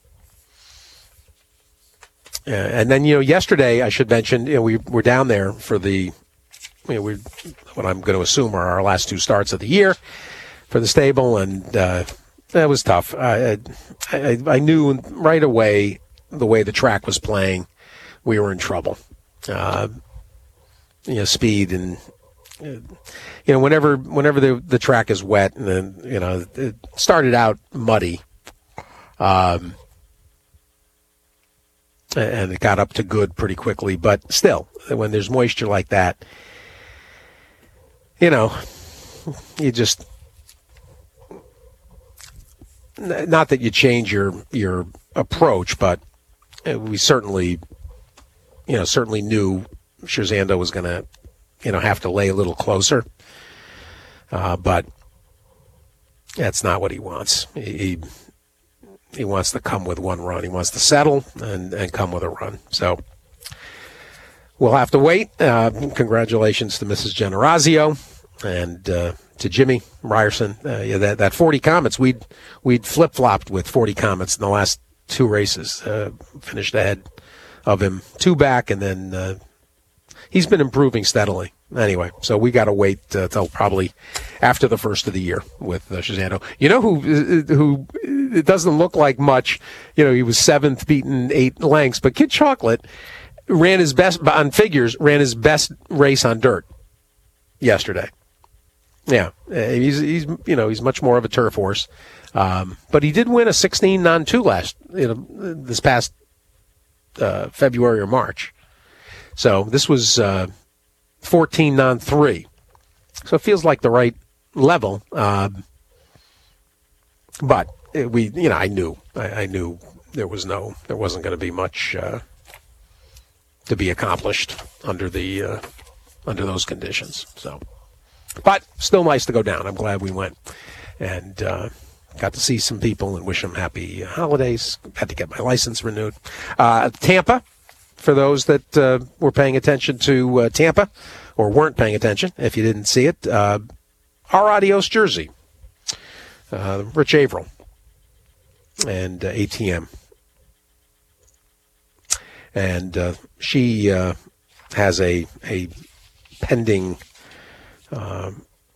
and then you know yesterday I should mention you know we were down there for the. You know, we, what I'm going to assume are our last two starts of the year for the stable, and uh, that was tough. I, I, I knew right away the way the track was playing, we were in trouble. Uh, you know, speed and you know whenever whenever the the track is wet, and then you know it started out muddy, um, and it got up to good pretty quickly. But still, when there's moisture like that. You know, you just, not that you change your, your approach, but we certainly, you know, certainly knew Scherzando was going to, you know, have to lay a little closer. Uh, but that's not what he wants. He, he wants to come with one run. He wants to settle and, and come with a run. So we'll have to wait. Uh, congratulations to Missus Generazio and uh, to Jimmy Ryerson. Uh, yeah, that that forty Comets, we'd we'd flip flopped with forty Comets in the last two races. Uh, finished ahead of him, two back, and then uh, he's been improving steadily. Anyway, so we got to wait uh, till probably after the first of the year with uh, Scherzando. You know who who it doesn't look like much. You know, he was seventh, beaten eight lengths, but Kid Chocolate ran his best on figures, ran his best race on dirt yesterday. Yeah, he's he's you know he's much more of a turf horse, um, but he did win a sixteen non two last you know this past uh, February or March. So this was uh, fourteen non three. So it feels like the right level, um, but it, we you know I knew I, I knew there was no there wasn't going to be much. Uh, to be accomplished under the uh, under those conditions. So, but still nice to go down. I'm glad we went and uh, got to see some people and wish them happy holidays. Had to get my license renewed. Uh, Tampa, for those that uh, were paying attention to uh, Tampa or weren't paying attention, if you didn't see it, uh, our Adios jersey, uh, Rich Averill and uh, A T M. And uh, she uh, has a a pending uh,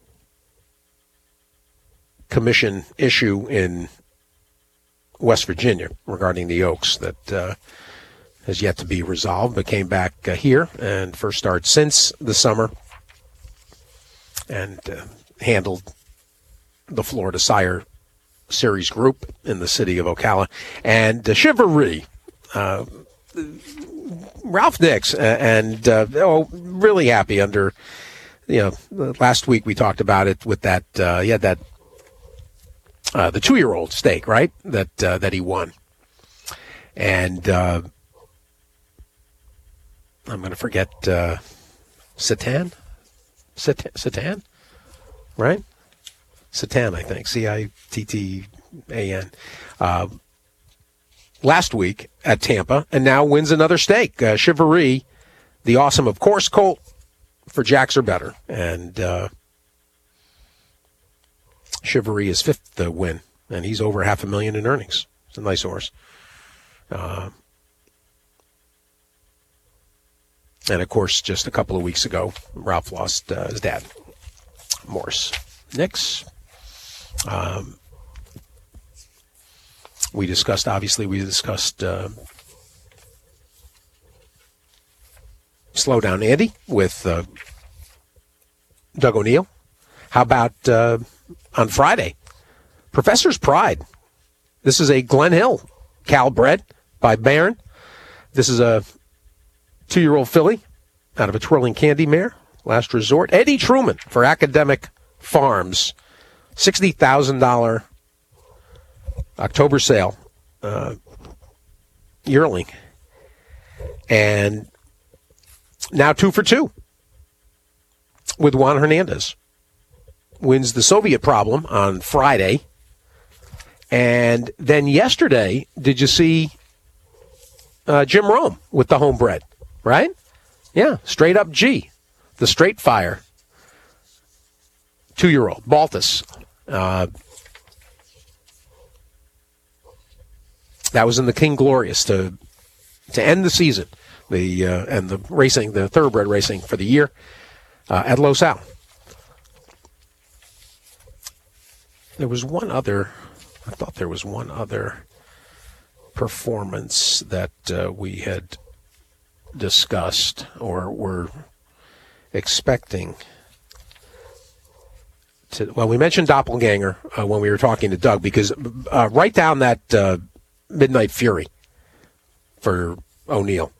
commission issue in West Virginia regarding the Oaks that uh, has yet to be resolved, but came back uh, here and first started since the summer and uh, handled the Florida Sire Series group in the city of Ocala. And uh, Chivalry, uh Ralph Nix, and uh, oh, really happy under, you know, last week we talked about it with that, uh, he had that, uh, the two-year-old stake, right, that uh, that he won. And uh, I'm going to forget, uh, Satan? Satan? Satan? Right? Satan, I think, C I T T A N. Uh last week at Tampa, and now wins another stake. Uh, Chivalry, the Awesome, of course, colt for Jacks or better. And uh, Chivalry is fifth uh, win, and he's over half a million in earnings. It's a nice horse. Uh, and, of course, just a couple of weeks ago, Ralph lost uh, his dad, Morris Nix. Um, We discussed, obviously, we discussed uh, Slow Down Andy with uh, Doug O'Neill. How about uh, on Friday, Professor's Pride? This is a Glen Hill cow bred by Barron. This is a two-year-old filly out of a twirling candy mare. Last resort. Eddie Truman for Academic Farms. sixty thousand dollars October sale. Uh, yearling. And now two for two with Juan Hernandez. Wins the Soviet Problem on Friday. And then yesterday, did you see uh, Jim Rome with the homebred, right? Yeah, straight up G, the straight fire, two-year-old, Baltus. Uh, that was in the King Glorious to to end the season, the uh, and the racing, the thoroughbred racing for the year uh, at Los Al. There was one other. I thought there was one other performance that uh, we had discussed or were expecting to. Well, we mentioned Doppelganger uh, when we were talking to Doug, because uh, write down that uh, Midnight Fury for O'Neill,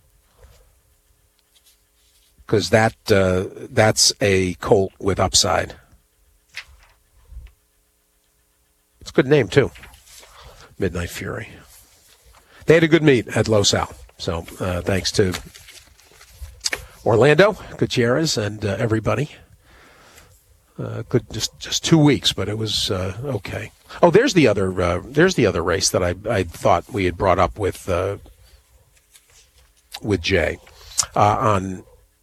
because that uh, that's a colt with upside. It's a good name, too. Midnight Fury. They had a good meet at Los Al. So uh, thanks to Orlando Gutierrez and uh, everybody. Uh, good, just just two weeks, but it was uh, okay. Oh, there's the other uh, there's the other race that I I thought we had brought up with uh, with Jay uh, on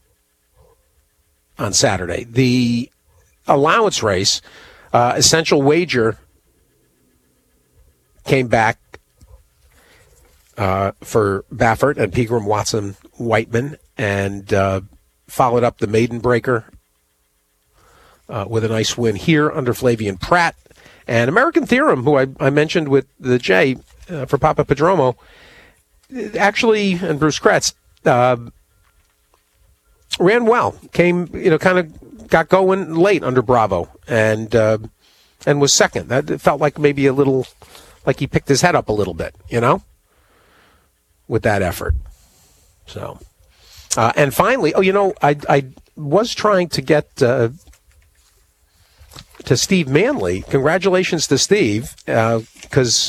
on Saturday. The allowance race, uh, Essential Wager, came back uh, for Baffert and Pegram, Watson, Whiteman, and uh, followed up the Maiden Breaker uh, with a nice win here under Flavian Pratt. And American Theorem, who I, I mentioned with the J uh, for Papa Padromo, actually, and Bruce Kretz, uh, ran well. Came, you know, kind of got going late under Bravo, and uh, and was second. That it felt like maybe a little. Like he picked his head up a little bit, you know, with that effort. So, uh, and finally, oh, you know, I I was trying to get uh, to Steve Manley. Congratulations to Steve, because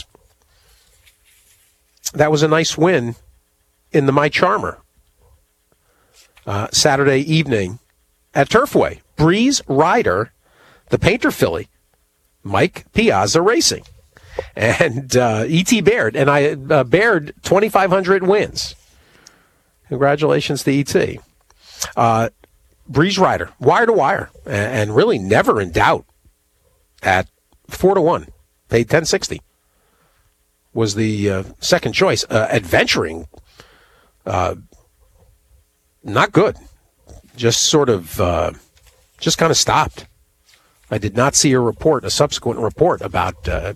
uh, that was a nice win in the My Charmer uh, Saturday evening at Turfway. Breeze Rider, the Painter filly, Mike Piazza Racing. And uh, E T. Baird, and I uh, Baird, twenty-five hundred wins. Congratulations to E T. Uh, Breeze Rider, wire to wire, and, and really never in doubt at four to one. Paid ten sixty. Was the uh, second choice. Uh, adventuring, uh, not good. Just sort of, uh, just kind of stopped. I did not see a report, a subsequent report about. Uh,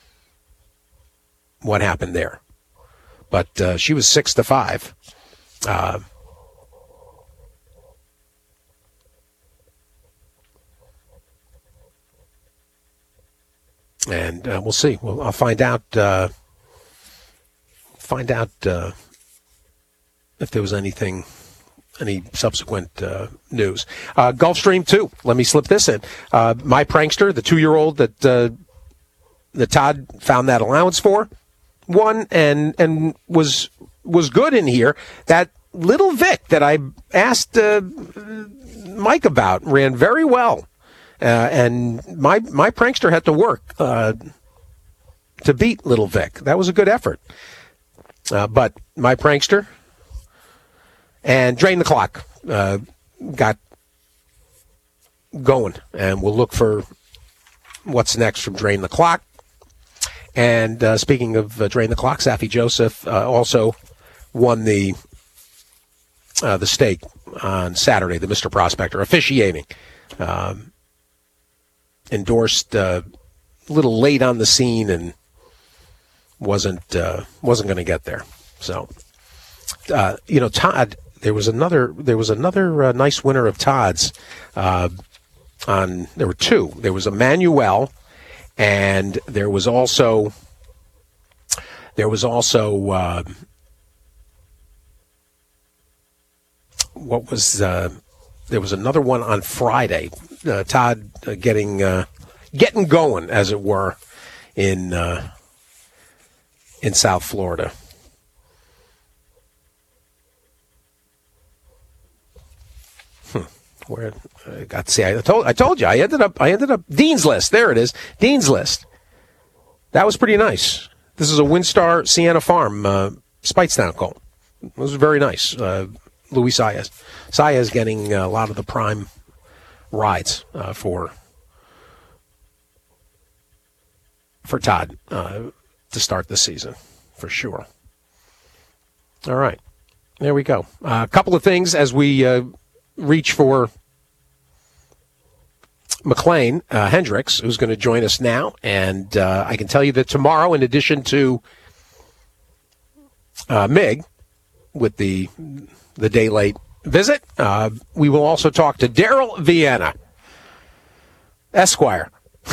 what happened there. But uh, she was six to five. Uh, and uh, we'll see. Well, I'll find out. Uh, find out uh, if there was anything, any subsequent uh, news. Uh, Gulfstream two. Let me slip this in. Uh, my prankster, the two-year-old that uh, that Todd found that allowance for. Won and and was was good in here. That Little Vic that I asked uh, Mike about ran very well, uh, and my my prankster had to work uh, to beat Little Vic. That was a good effort. Uh, but my prankster and Drain the Clock uh, got going, and we'll look for what's next from Drain the Clock. And uh, speaking of uh, Drain the Clock, Safi Joseph uh, also won the uh, the stake on Saturday, the Mister Prospector, officiating. Um, endorsed uh, a little late on the scene and wasn't uh, wasn't going to get there. So, uh, you know, Todd, there was another there was another uh, nice winner of Todd's. Uh, on there were two. There was Emmanuel, and there was also there was also uh, what was uh, there was another one on Friday. Uh, Todd uh, getting uh, getting going, as it were, in uh, in South Florida. Hmm. Where I got to see, I told I told you I ended up I ended up Dean's List. There it is, Dean's List. That was pretty nice. This is a WinStar Sienna Farm uh, Speightstown colt. It was very nice. Uh, Luis Saez. Saez getting a lot of the prime rides uh, for for Todd uh, to start the season, for sure. All right. There we go. Uh, a couple of things as we uh, reach for McLean uh, Hendricks, who's going to join us now. And uh, I can tell you that tomorrow, in addition to uh, Mig with the the day late visit, uh, we will also talk to Daryl Vienna, Esquire.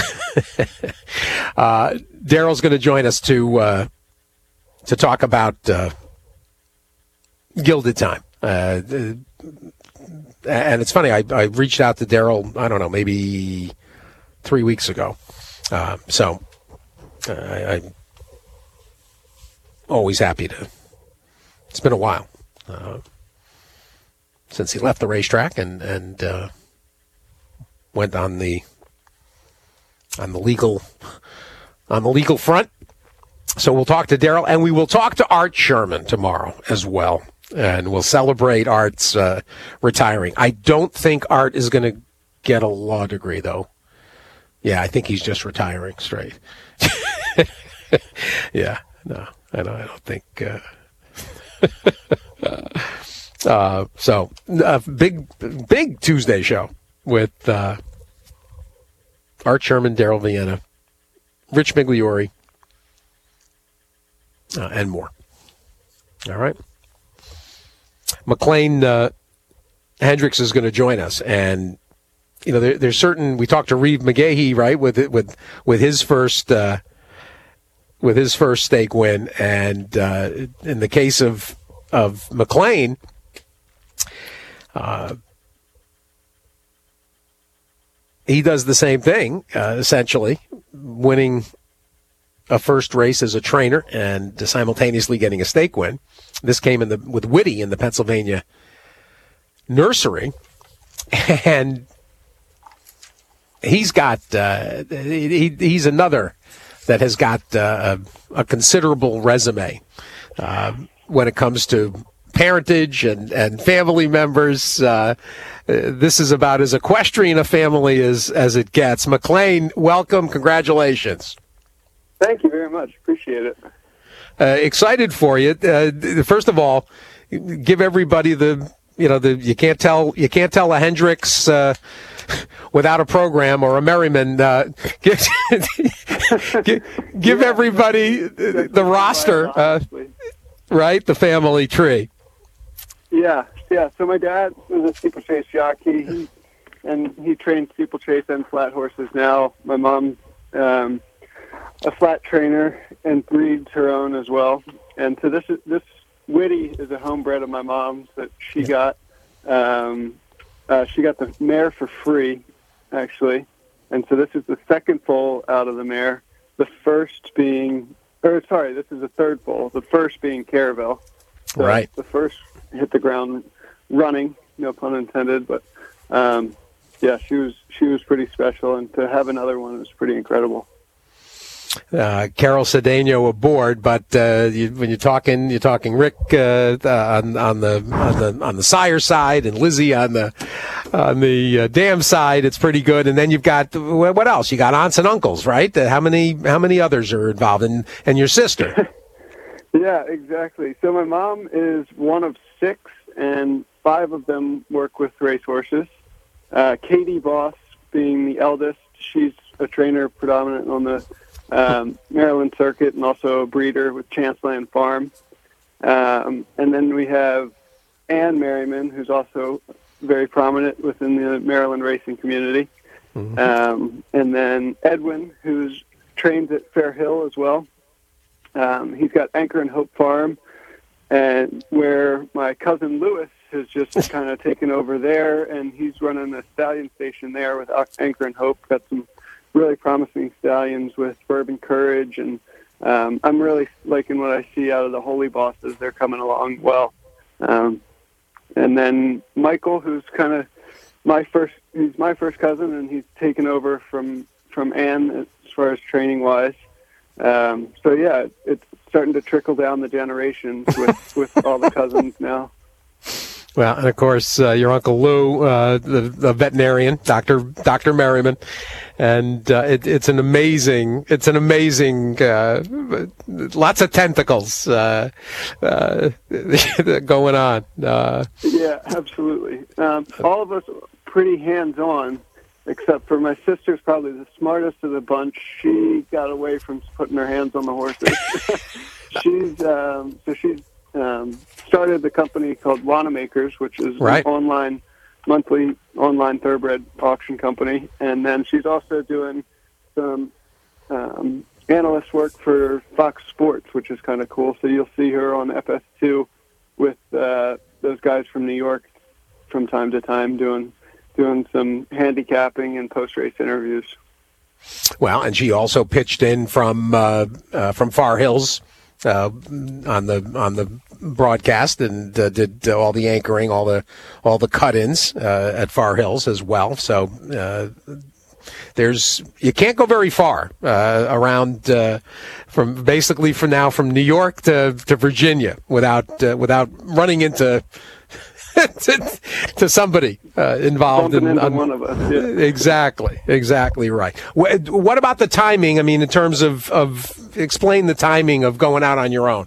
uh, Daryl's going to join us to uh, to talk about uh, Gilded Time. Uh, and it's funny, I, I reached out to Daryl, I don't know, maybe three weeks ago. Uh, so uh, I, I'm always happy to. It's been a while uh, since he left the racetrack and and uh, went on the on the legal on the legal front. So we'll talk to Daryl, and we will talk to Art Sherman tomorrow as well, and we'll celebrate Art's uh, retiring. I don't think Art is going to get a law degree, though. Yeah, I think he's just retiring straight. Yeah, no, I don't, I don't think. Uh, uh, so, uh, big, big Tuesday show with uh, Art Sherman, Daryl Vienna, Rich Migliori, uh, and more. All right. McLean uh, Hendricks is going to join us, and you know there, there's certain. We talked to Reeve McGahee, right, with with with his first uh, with his first stake win, and uh, in the case of of McLean, uh, he does the same thing, uh, essentially, winning a first race as a trainer and simultaneously getting a stake win. This came in the with Whitty in the Pennsylvania nursery, and he's got uh, he, he's another that has got uh, a, a considerable resume uh, when it comes to parentage and, and family members. Uh, this is about as equestrian a family as as it gets. McLean, welcome, congratulations. Thank you very much. Appreciate it. Uh, excited for you. Uh, first of all, give everybody the you know the you can't tell you can't tell a Hendricks uh, without a program or a Merriman. Uh, give, give, give everybody the, the roster, uh, right? The family tree. Yeah, yeah. So my dad was a steeplechase jockey, he, and he trained steeplechase and flat horses. Now my mom. Um, a flat trainer and breeds her own as well. And so this is, this Whitty is a homebred of my mom's that she got. Um, uh, she got the mare for free, actually. And so this is the second foal out of the mare. The first being, or sorry, this is the third foal. The first being Caravel. So right. The first hit the ground running, no pun intended. But um, yeah, she was she was pretty special, and to have another one was pretty incredible. Uh, Carol Cedeno aboard, but uh, you, when you're talking, you're talking Rick uh, on, on the on the on the sire side, and Lizzie on the on the uh, dam side. It's pretty good. And then you've got what else? You got aunts and uncles, right? Uh, how many how many others are involved, and and your sister? Yeah, exactly. So my mom is one of six, and five of them work with racehorses. Uh, Katie Boss being the eldest, she's a trainer predominant on the um, Maryland Circuit, and also a breeder with Chanceland Farm. Um, and then we have Ann Merriman, who's also very prominent within the Maryland racing community. Mm-hmm. Um, and then Edwin, who's trains at Fair Hill as well. Um, he's got Anchor and Hope Farm, and where my cousin Lewis has just kind of taken over there, and he's running a stallion station there with Anchor and Hope. Got some really promising stallions with Bourbon Courage, and um, I'm really liking what I see out of the Holy Bosses. They're coming along well. Um, and then Michael, who's kind of my first, he's my first cousin, and he's taken over from, from Ann as far as training wise. Um, so yeah, it's starting to trickle down the generations with, with all the cousins now. Well, and of course, uh, your Uncle Lou, uh, the, the veterinarian, Doctor Doctor Merriman, and uh, it, it's an amazing, it's an amazing, uh, lots of tentacles uh, uh, going on. Uh, yeah, absolutely. Um, all of us pretty hands-on, except for my sister's probably the smartest of the bunch. She got away from putting her hands on the horses. she's um, so she's. Um, started the company called Wanamakers, which is right. an online, monthly online thoroughbred auction company. And then she's also doing some um, analyst work for Fox Sports, which is kind of cool. So you'll see her on F S two with uh, those guys from New York from time to time doing doing some handicapping and post-race interviews. Well, and she also pitched in from uh, uh, from Far Hills. Uh, on the on the broadcast and uh, did uh, all the anchoring, all the all the cut-ins uh, at Far Hills as well. So uh, there's you can't go very far uh, around uh, from basically from now from New York to, to Virginia without uh, without running into to, to somebody uh, involved Bumping in into on, one of us. Yeah. Exactly, exactly right. What, what about the timing? I mean, in terms of, of explain the timing of going out on your own.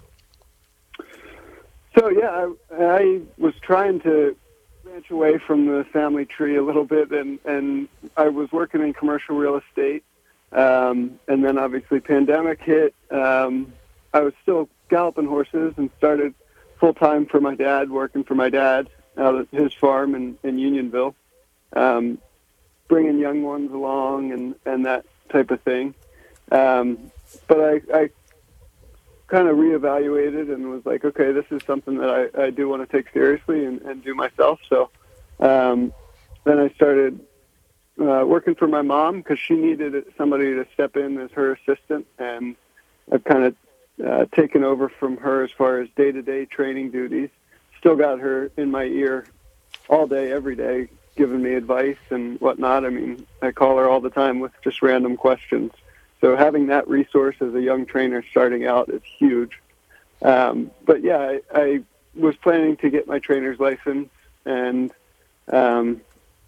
So yeah, I, I was trying to branch away from the family tree a little bit, and, and I was working in commercial real estate, um, and then obviously pandemic hit. Um, I was still galloping horses and started full-time for my dad, working for my dad out at his farm in, in Unionville, um, bringing young ones along and, and that type of thing. Um, but I, I kind of reevaluated and was like, okay, this is something that I, I do want to take seriously and, and do myself. So um, then I started uh, working for my mom because she needed somebody to step in as her assistant, and I've kind of uh, taken over from her as far as day-to-day training duties. Still got her in my ear all day, every day, giving me advice and whatnot. I mean, I call her all the time with just random questions. So having that resource as a young trainer starting out is huge. Um, but yeah, I, I was planning to get my trainer's license and um,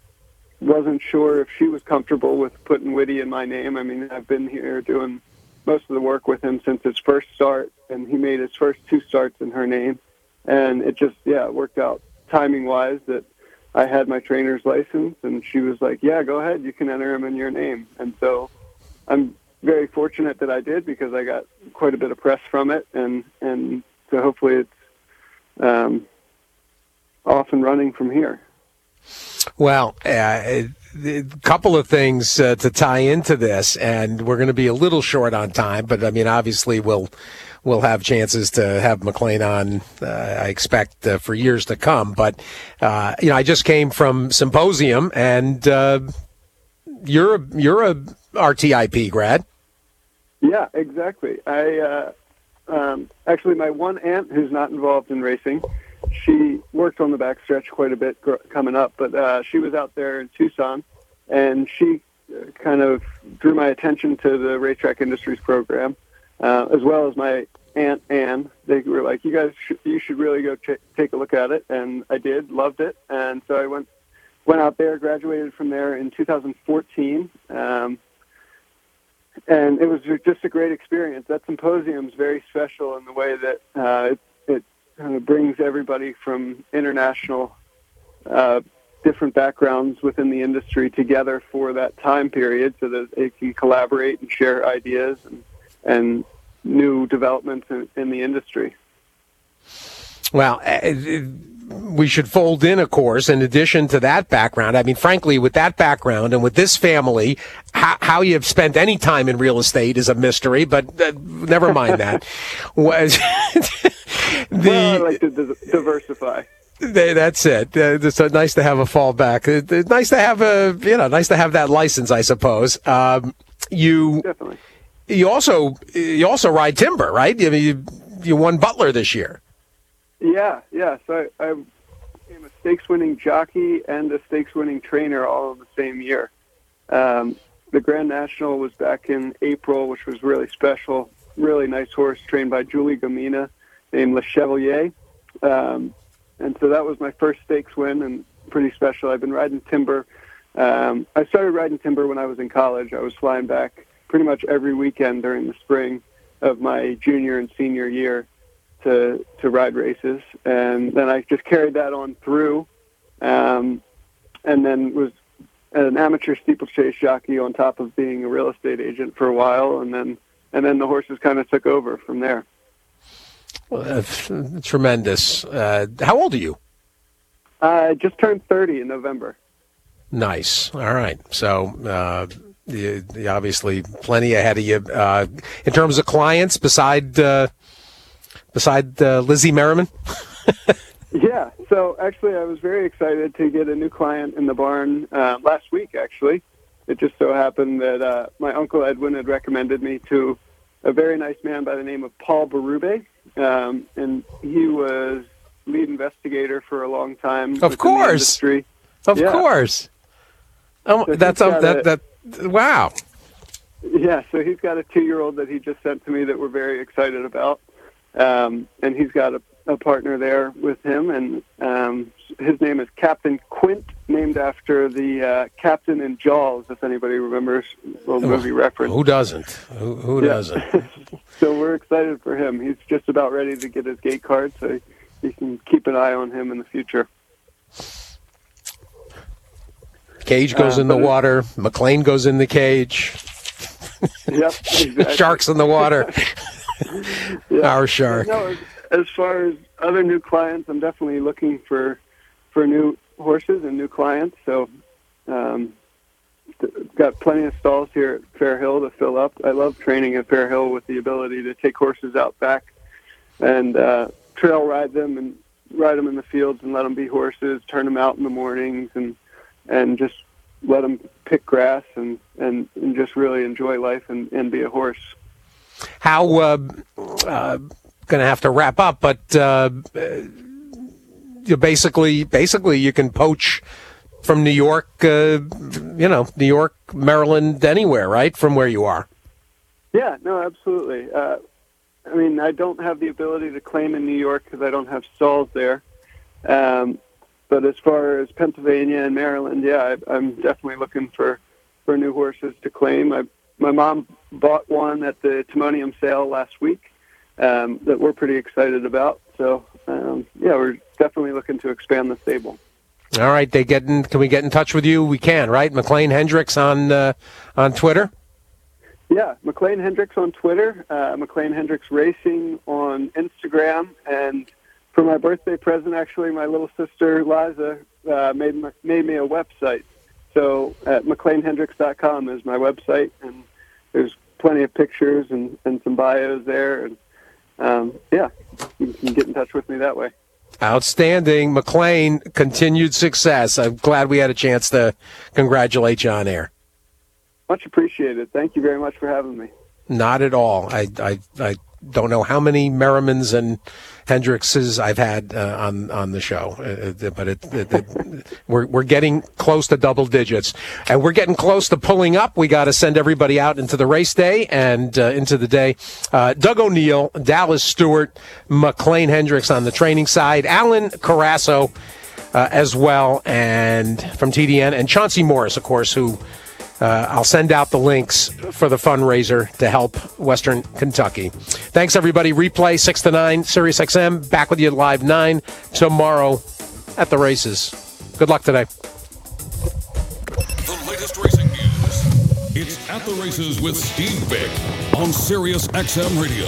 wasn't sure if she was comfortable with putting Whitty in my name. I mean, I've been here doing most of the work with him since his first start, and he made his first two starts in her name. And it just, yeah, it worked out timing-wise that I had my trainer's license, and she was like, yeah, go ahead, you can enter him in your name. And so I'm very fortunate that I did, because I got quite a bit of press from it, and, and so hopefully it's um, off and running from here. Well, uh, a couple of things uh, to tie into this, and we're going to be a little short on time, but I mean, obviously we'll we'll have chances to have McLean on, uh, I expect, uh, for years to come. But, uh, you know, I just came from Symposium, and uh, you're a, you're a R T I P grad. Yeah, exactly. I uh, um, actually, my one aunt who's not involved in racing, she worked on the backstretch quite a bit gr- coming up, but uh, she was out there in Tucson, and she kind of drew my attention to the Racetrack Industries program, uh, as well as my aunt Ann. They were like, "You guys, sh- you should really go ch- take a look at it," and I did, loved it, and so I went went out there, graduated from there in two thousand fourteen. Um, And it was just a great experience. That symposium is very special in the way that uh, it, it kind of brings everybody from international uh, different backgrounds within the industry together for that time period so that they can collaborate and share ideas and, and new developments in, in the industry. Well, uh, we should fold in, of course, in addition to that background. I mean, frankly, with that background and with this family, how, how you've spent any time in real estate is a mystery, but uh, never mind that. Was the, well, I like to di- diversify. That's it. Uh, it's uh, nice to have a fallback. It, it's nice to have a, you know, nice to have that license, I suppose. Um, you Definitely. You also you also ride timber, right? I mean, you you won Butler this year. Yeah, yeah. So I, I became a stakes-winning jockey and a stakes-winning trainer all in the same year. Um, the Grand National was back in April, which was really special. Really nice horse trained by Julie Gomina named Le Chevalier. Um, and so that was my first stakes win and pretty special. I've been riding timber. Um, I started riding timber when I was in college. I was flying back pretty much every weekend during the spring of my junior and senior year to to ride races, and then I just carried that on through, um, and then was an amateur steeplechase jockey on top of being a real estate agent for a while, and then and then the horses kind of took over from there. Well, that's tremendous. Uh, how old are you? I just turned thirty in November. Nice. All right. So uh, you, you obviously plenty ahead of you uh, in terms of clients beside. Uh, Beside uh, Lizzie Merriman? Yeah, so actually I was very excited to get a new client in the barn uh, last week, actually. It just so happened that uh, my Uncle Edwin had recommended me to a very nice man by the name of Paul Berube, um, and he was lead investigator for a long time. Of course. The industry. Of yeah. course. Oh, so that's um, that, a, that, wow. Yeah, so he's got a two-year-old that he just sent to me that we're very excited about. Um, and he's got a, a partner there with him, and um, his name is Captain Quint, named after the uh, captain in Jaws, if anybody remembers the movie reference. Who doesn't? Who, who yeah. doesn't? So we're excited for him. He's just about ready to get his gate card, so you can keep an eye on him in the future. Cage goes uh, in the water. McLean goes in the cage. Yep, exactly. Sharks in the water. Yeah. Our shark. No, as, as far as other new clients, I'm definitely looking for for new horses and new clients. So, um, th- got plenty of stalls here at Fair Hill to fill up. I love training at Fair Hill with the ability to take horses out back and uh, trail ride them and ride them in the fields and let them be horses. Turn them out in the mornings and and just let them pick grass and and, and just really enjoy life and, and be a horse. How uh, uh, going to have to wrap up, but uh, you basically basically you can poach from New York, uh, you know, New York, Maryland, anywhere, right, from where you are. Yeah, no, absolutely. Uh, I mean, I don't have the ability to claim in New York because I don't have stalls there. Um, but as far as Pennsylvania and Maryland, yeah, I, I'm definitely looking for, for new horses to claim. I My mom bought one at the Timonium sale last week um, that we're pretty excited about. So, um, yeah, we're definitely looking to expand the stable. All right, they get in, can we get in touch with you? We can, right? McLean Hendricks on uh, on Twitter? Yeah, McLean Hendricks on Twitter, uh, McLean Hendricks Racing on Instagram, and for my birthday present, actually, my little sister, Liza, uh, made, my, made me a website. So at McLean Hendricks dot com is my website, and there's plenty of pictures and, and some bios there. And, um, yeah, you can get in touch with me that way. Outstanding. McLean, continued success. I'm glad we had a chance to congratulate you on air. Much appreciated. Thank you very much for having me. Not at all. I, I, I don't know how many Merrimans and Hendrickses I've had uh, on on the show, uh, but it, it, it, we're we're getting close to double digits, and we're getting close to pulling up. We got to send everybody out into the race day and uh, into the day. Uh, Doug O'Neill, Dallas Stewart, McLean Hendricks on the training side, Alan Carasso uh, as well, and from T D N, and Chauncey Morris, of course, who. Uh, I'll send out the links for the fundraiser to help Western Kentucky. Thanks, everybody. Replay six to nine, Sirius X M. Back with you at Live nine tomorrow at the races. Good luck today. The latest racing news. It's At the Races with Steve Bick on Sirius X M Radio.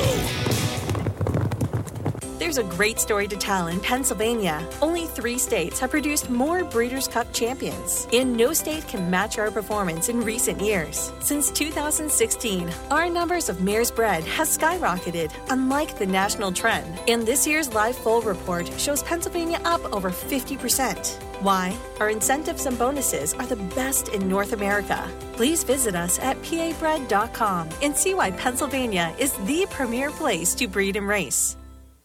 There's a great story to tell in Pennsylvania. Only three states have produced more Breeders' Cup champions, and no state can match our performance in recent years. Since two thousand sixteen, our numbers of mares bred has skyrocketed, unlike the national trend. And this year's live foal report shows Pennsylvania up over fifty percent. Why? Our incentives and bonuses are the best in North America. Please visit us at P A bred dot com and see why Pennsylvania is the premier place to breed and race.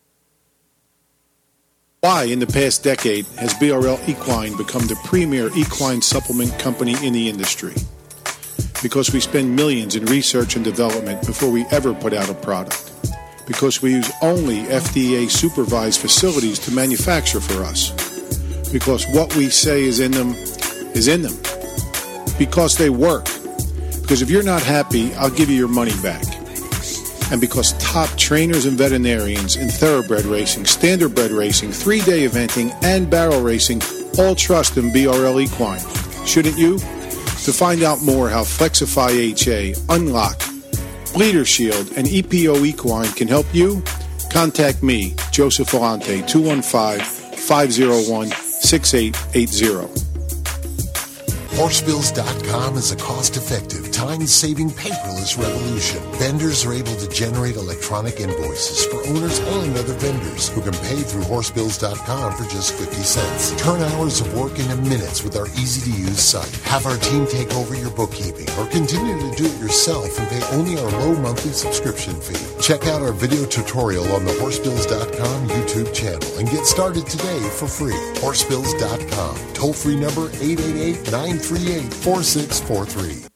Why, in the past decade, has B R L Equine become the premier equine supplement company in the industry? Because we spend millions in research and development before we ever put out a product. Because we use only F D A-supervised facilities to manufacture for us. Because what we say is in them is in them. Because they work. Because if you're not happy, I'll give you your money back. And because top trainers and veterinarians in thoroughbred racing, standardbred racing, three-day eventing, and barrel racing all trust in B R L Equine. Shouldn't you? To find out more how Flexify H A, Unlock, Bleeder Shield, and E P O Equine can help you, contact me, Joseph Volante, two one five, five oh one, six eight eight zero. Horsebills dot com is a cost-effective, time-saving paperless revolution. Vendors are able to generate electronic invoices for owners and other vendors who can pay through Horsebills dot com for just fifty cents. Turn hours of work into minutes with our easy-to-use site. Have our team take over your bookkeeping or continue to do it yourself and pay only our low monthly subscription fee. Check out our video tutorial on the Horsebills dot com YouTube channel and get started today for free. Horsebills dot com. Toll-free number eight eight eight, nine three eight, four six four three.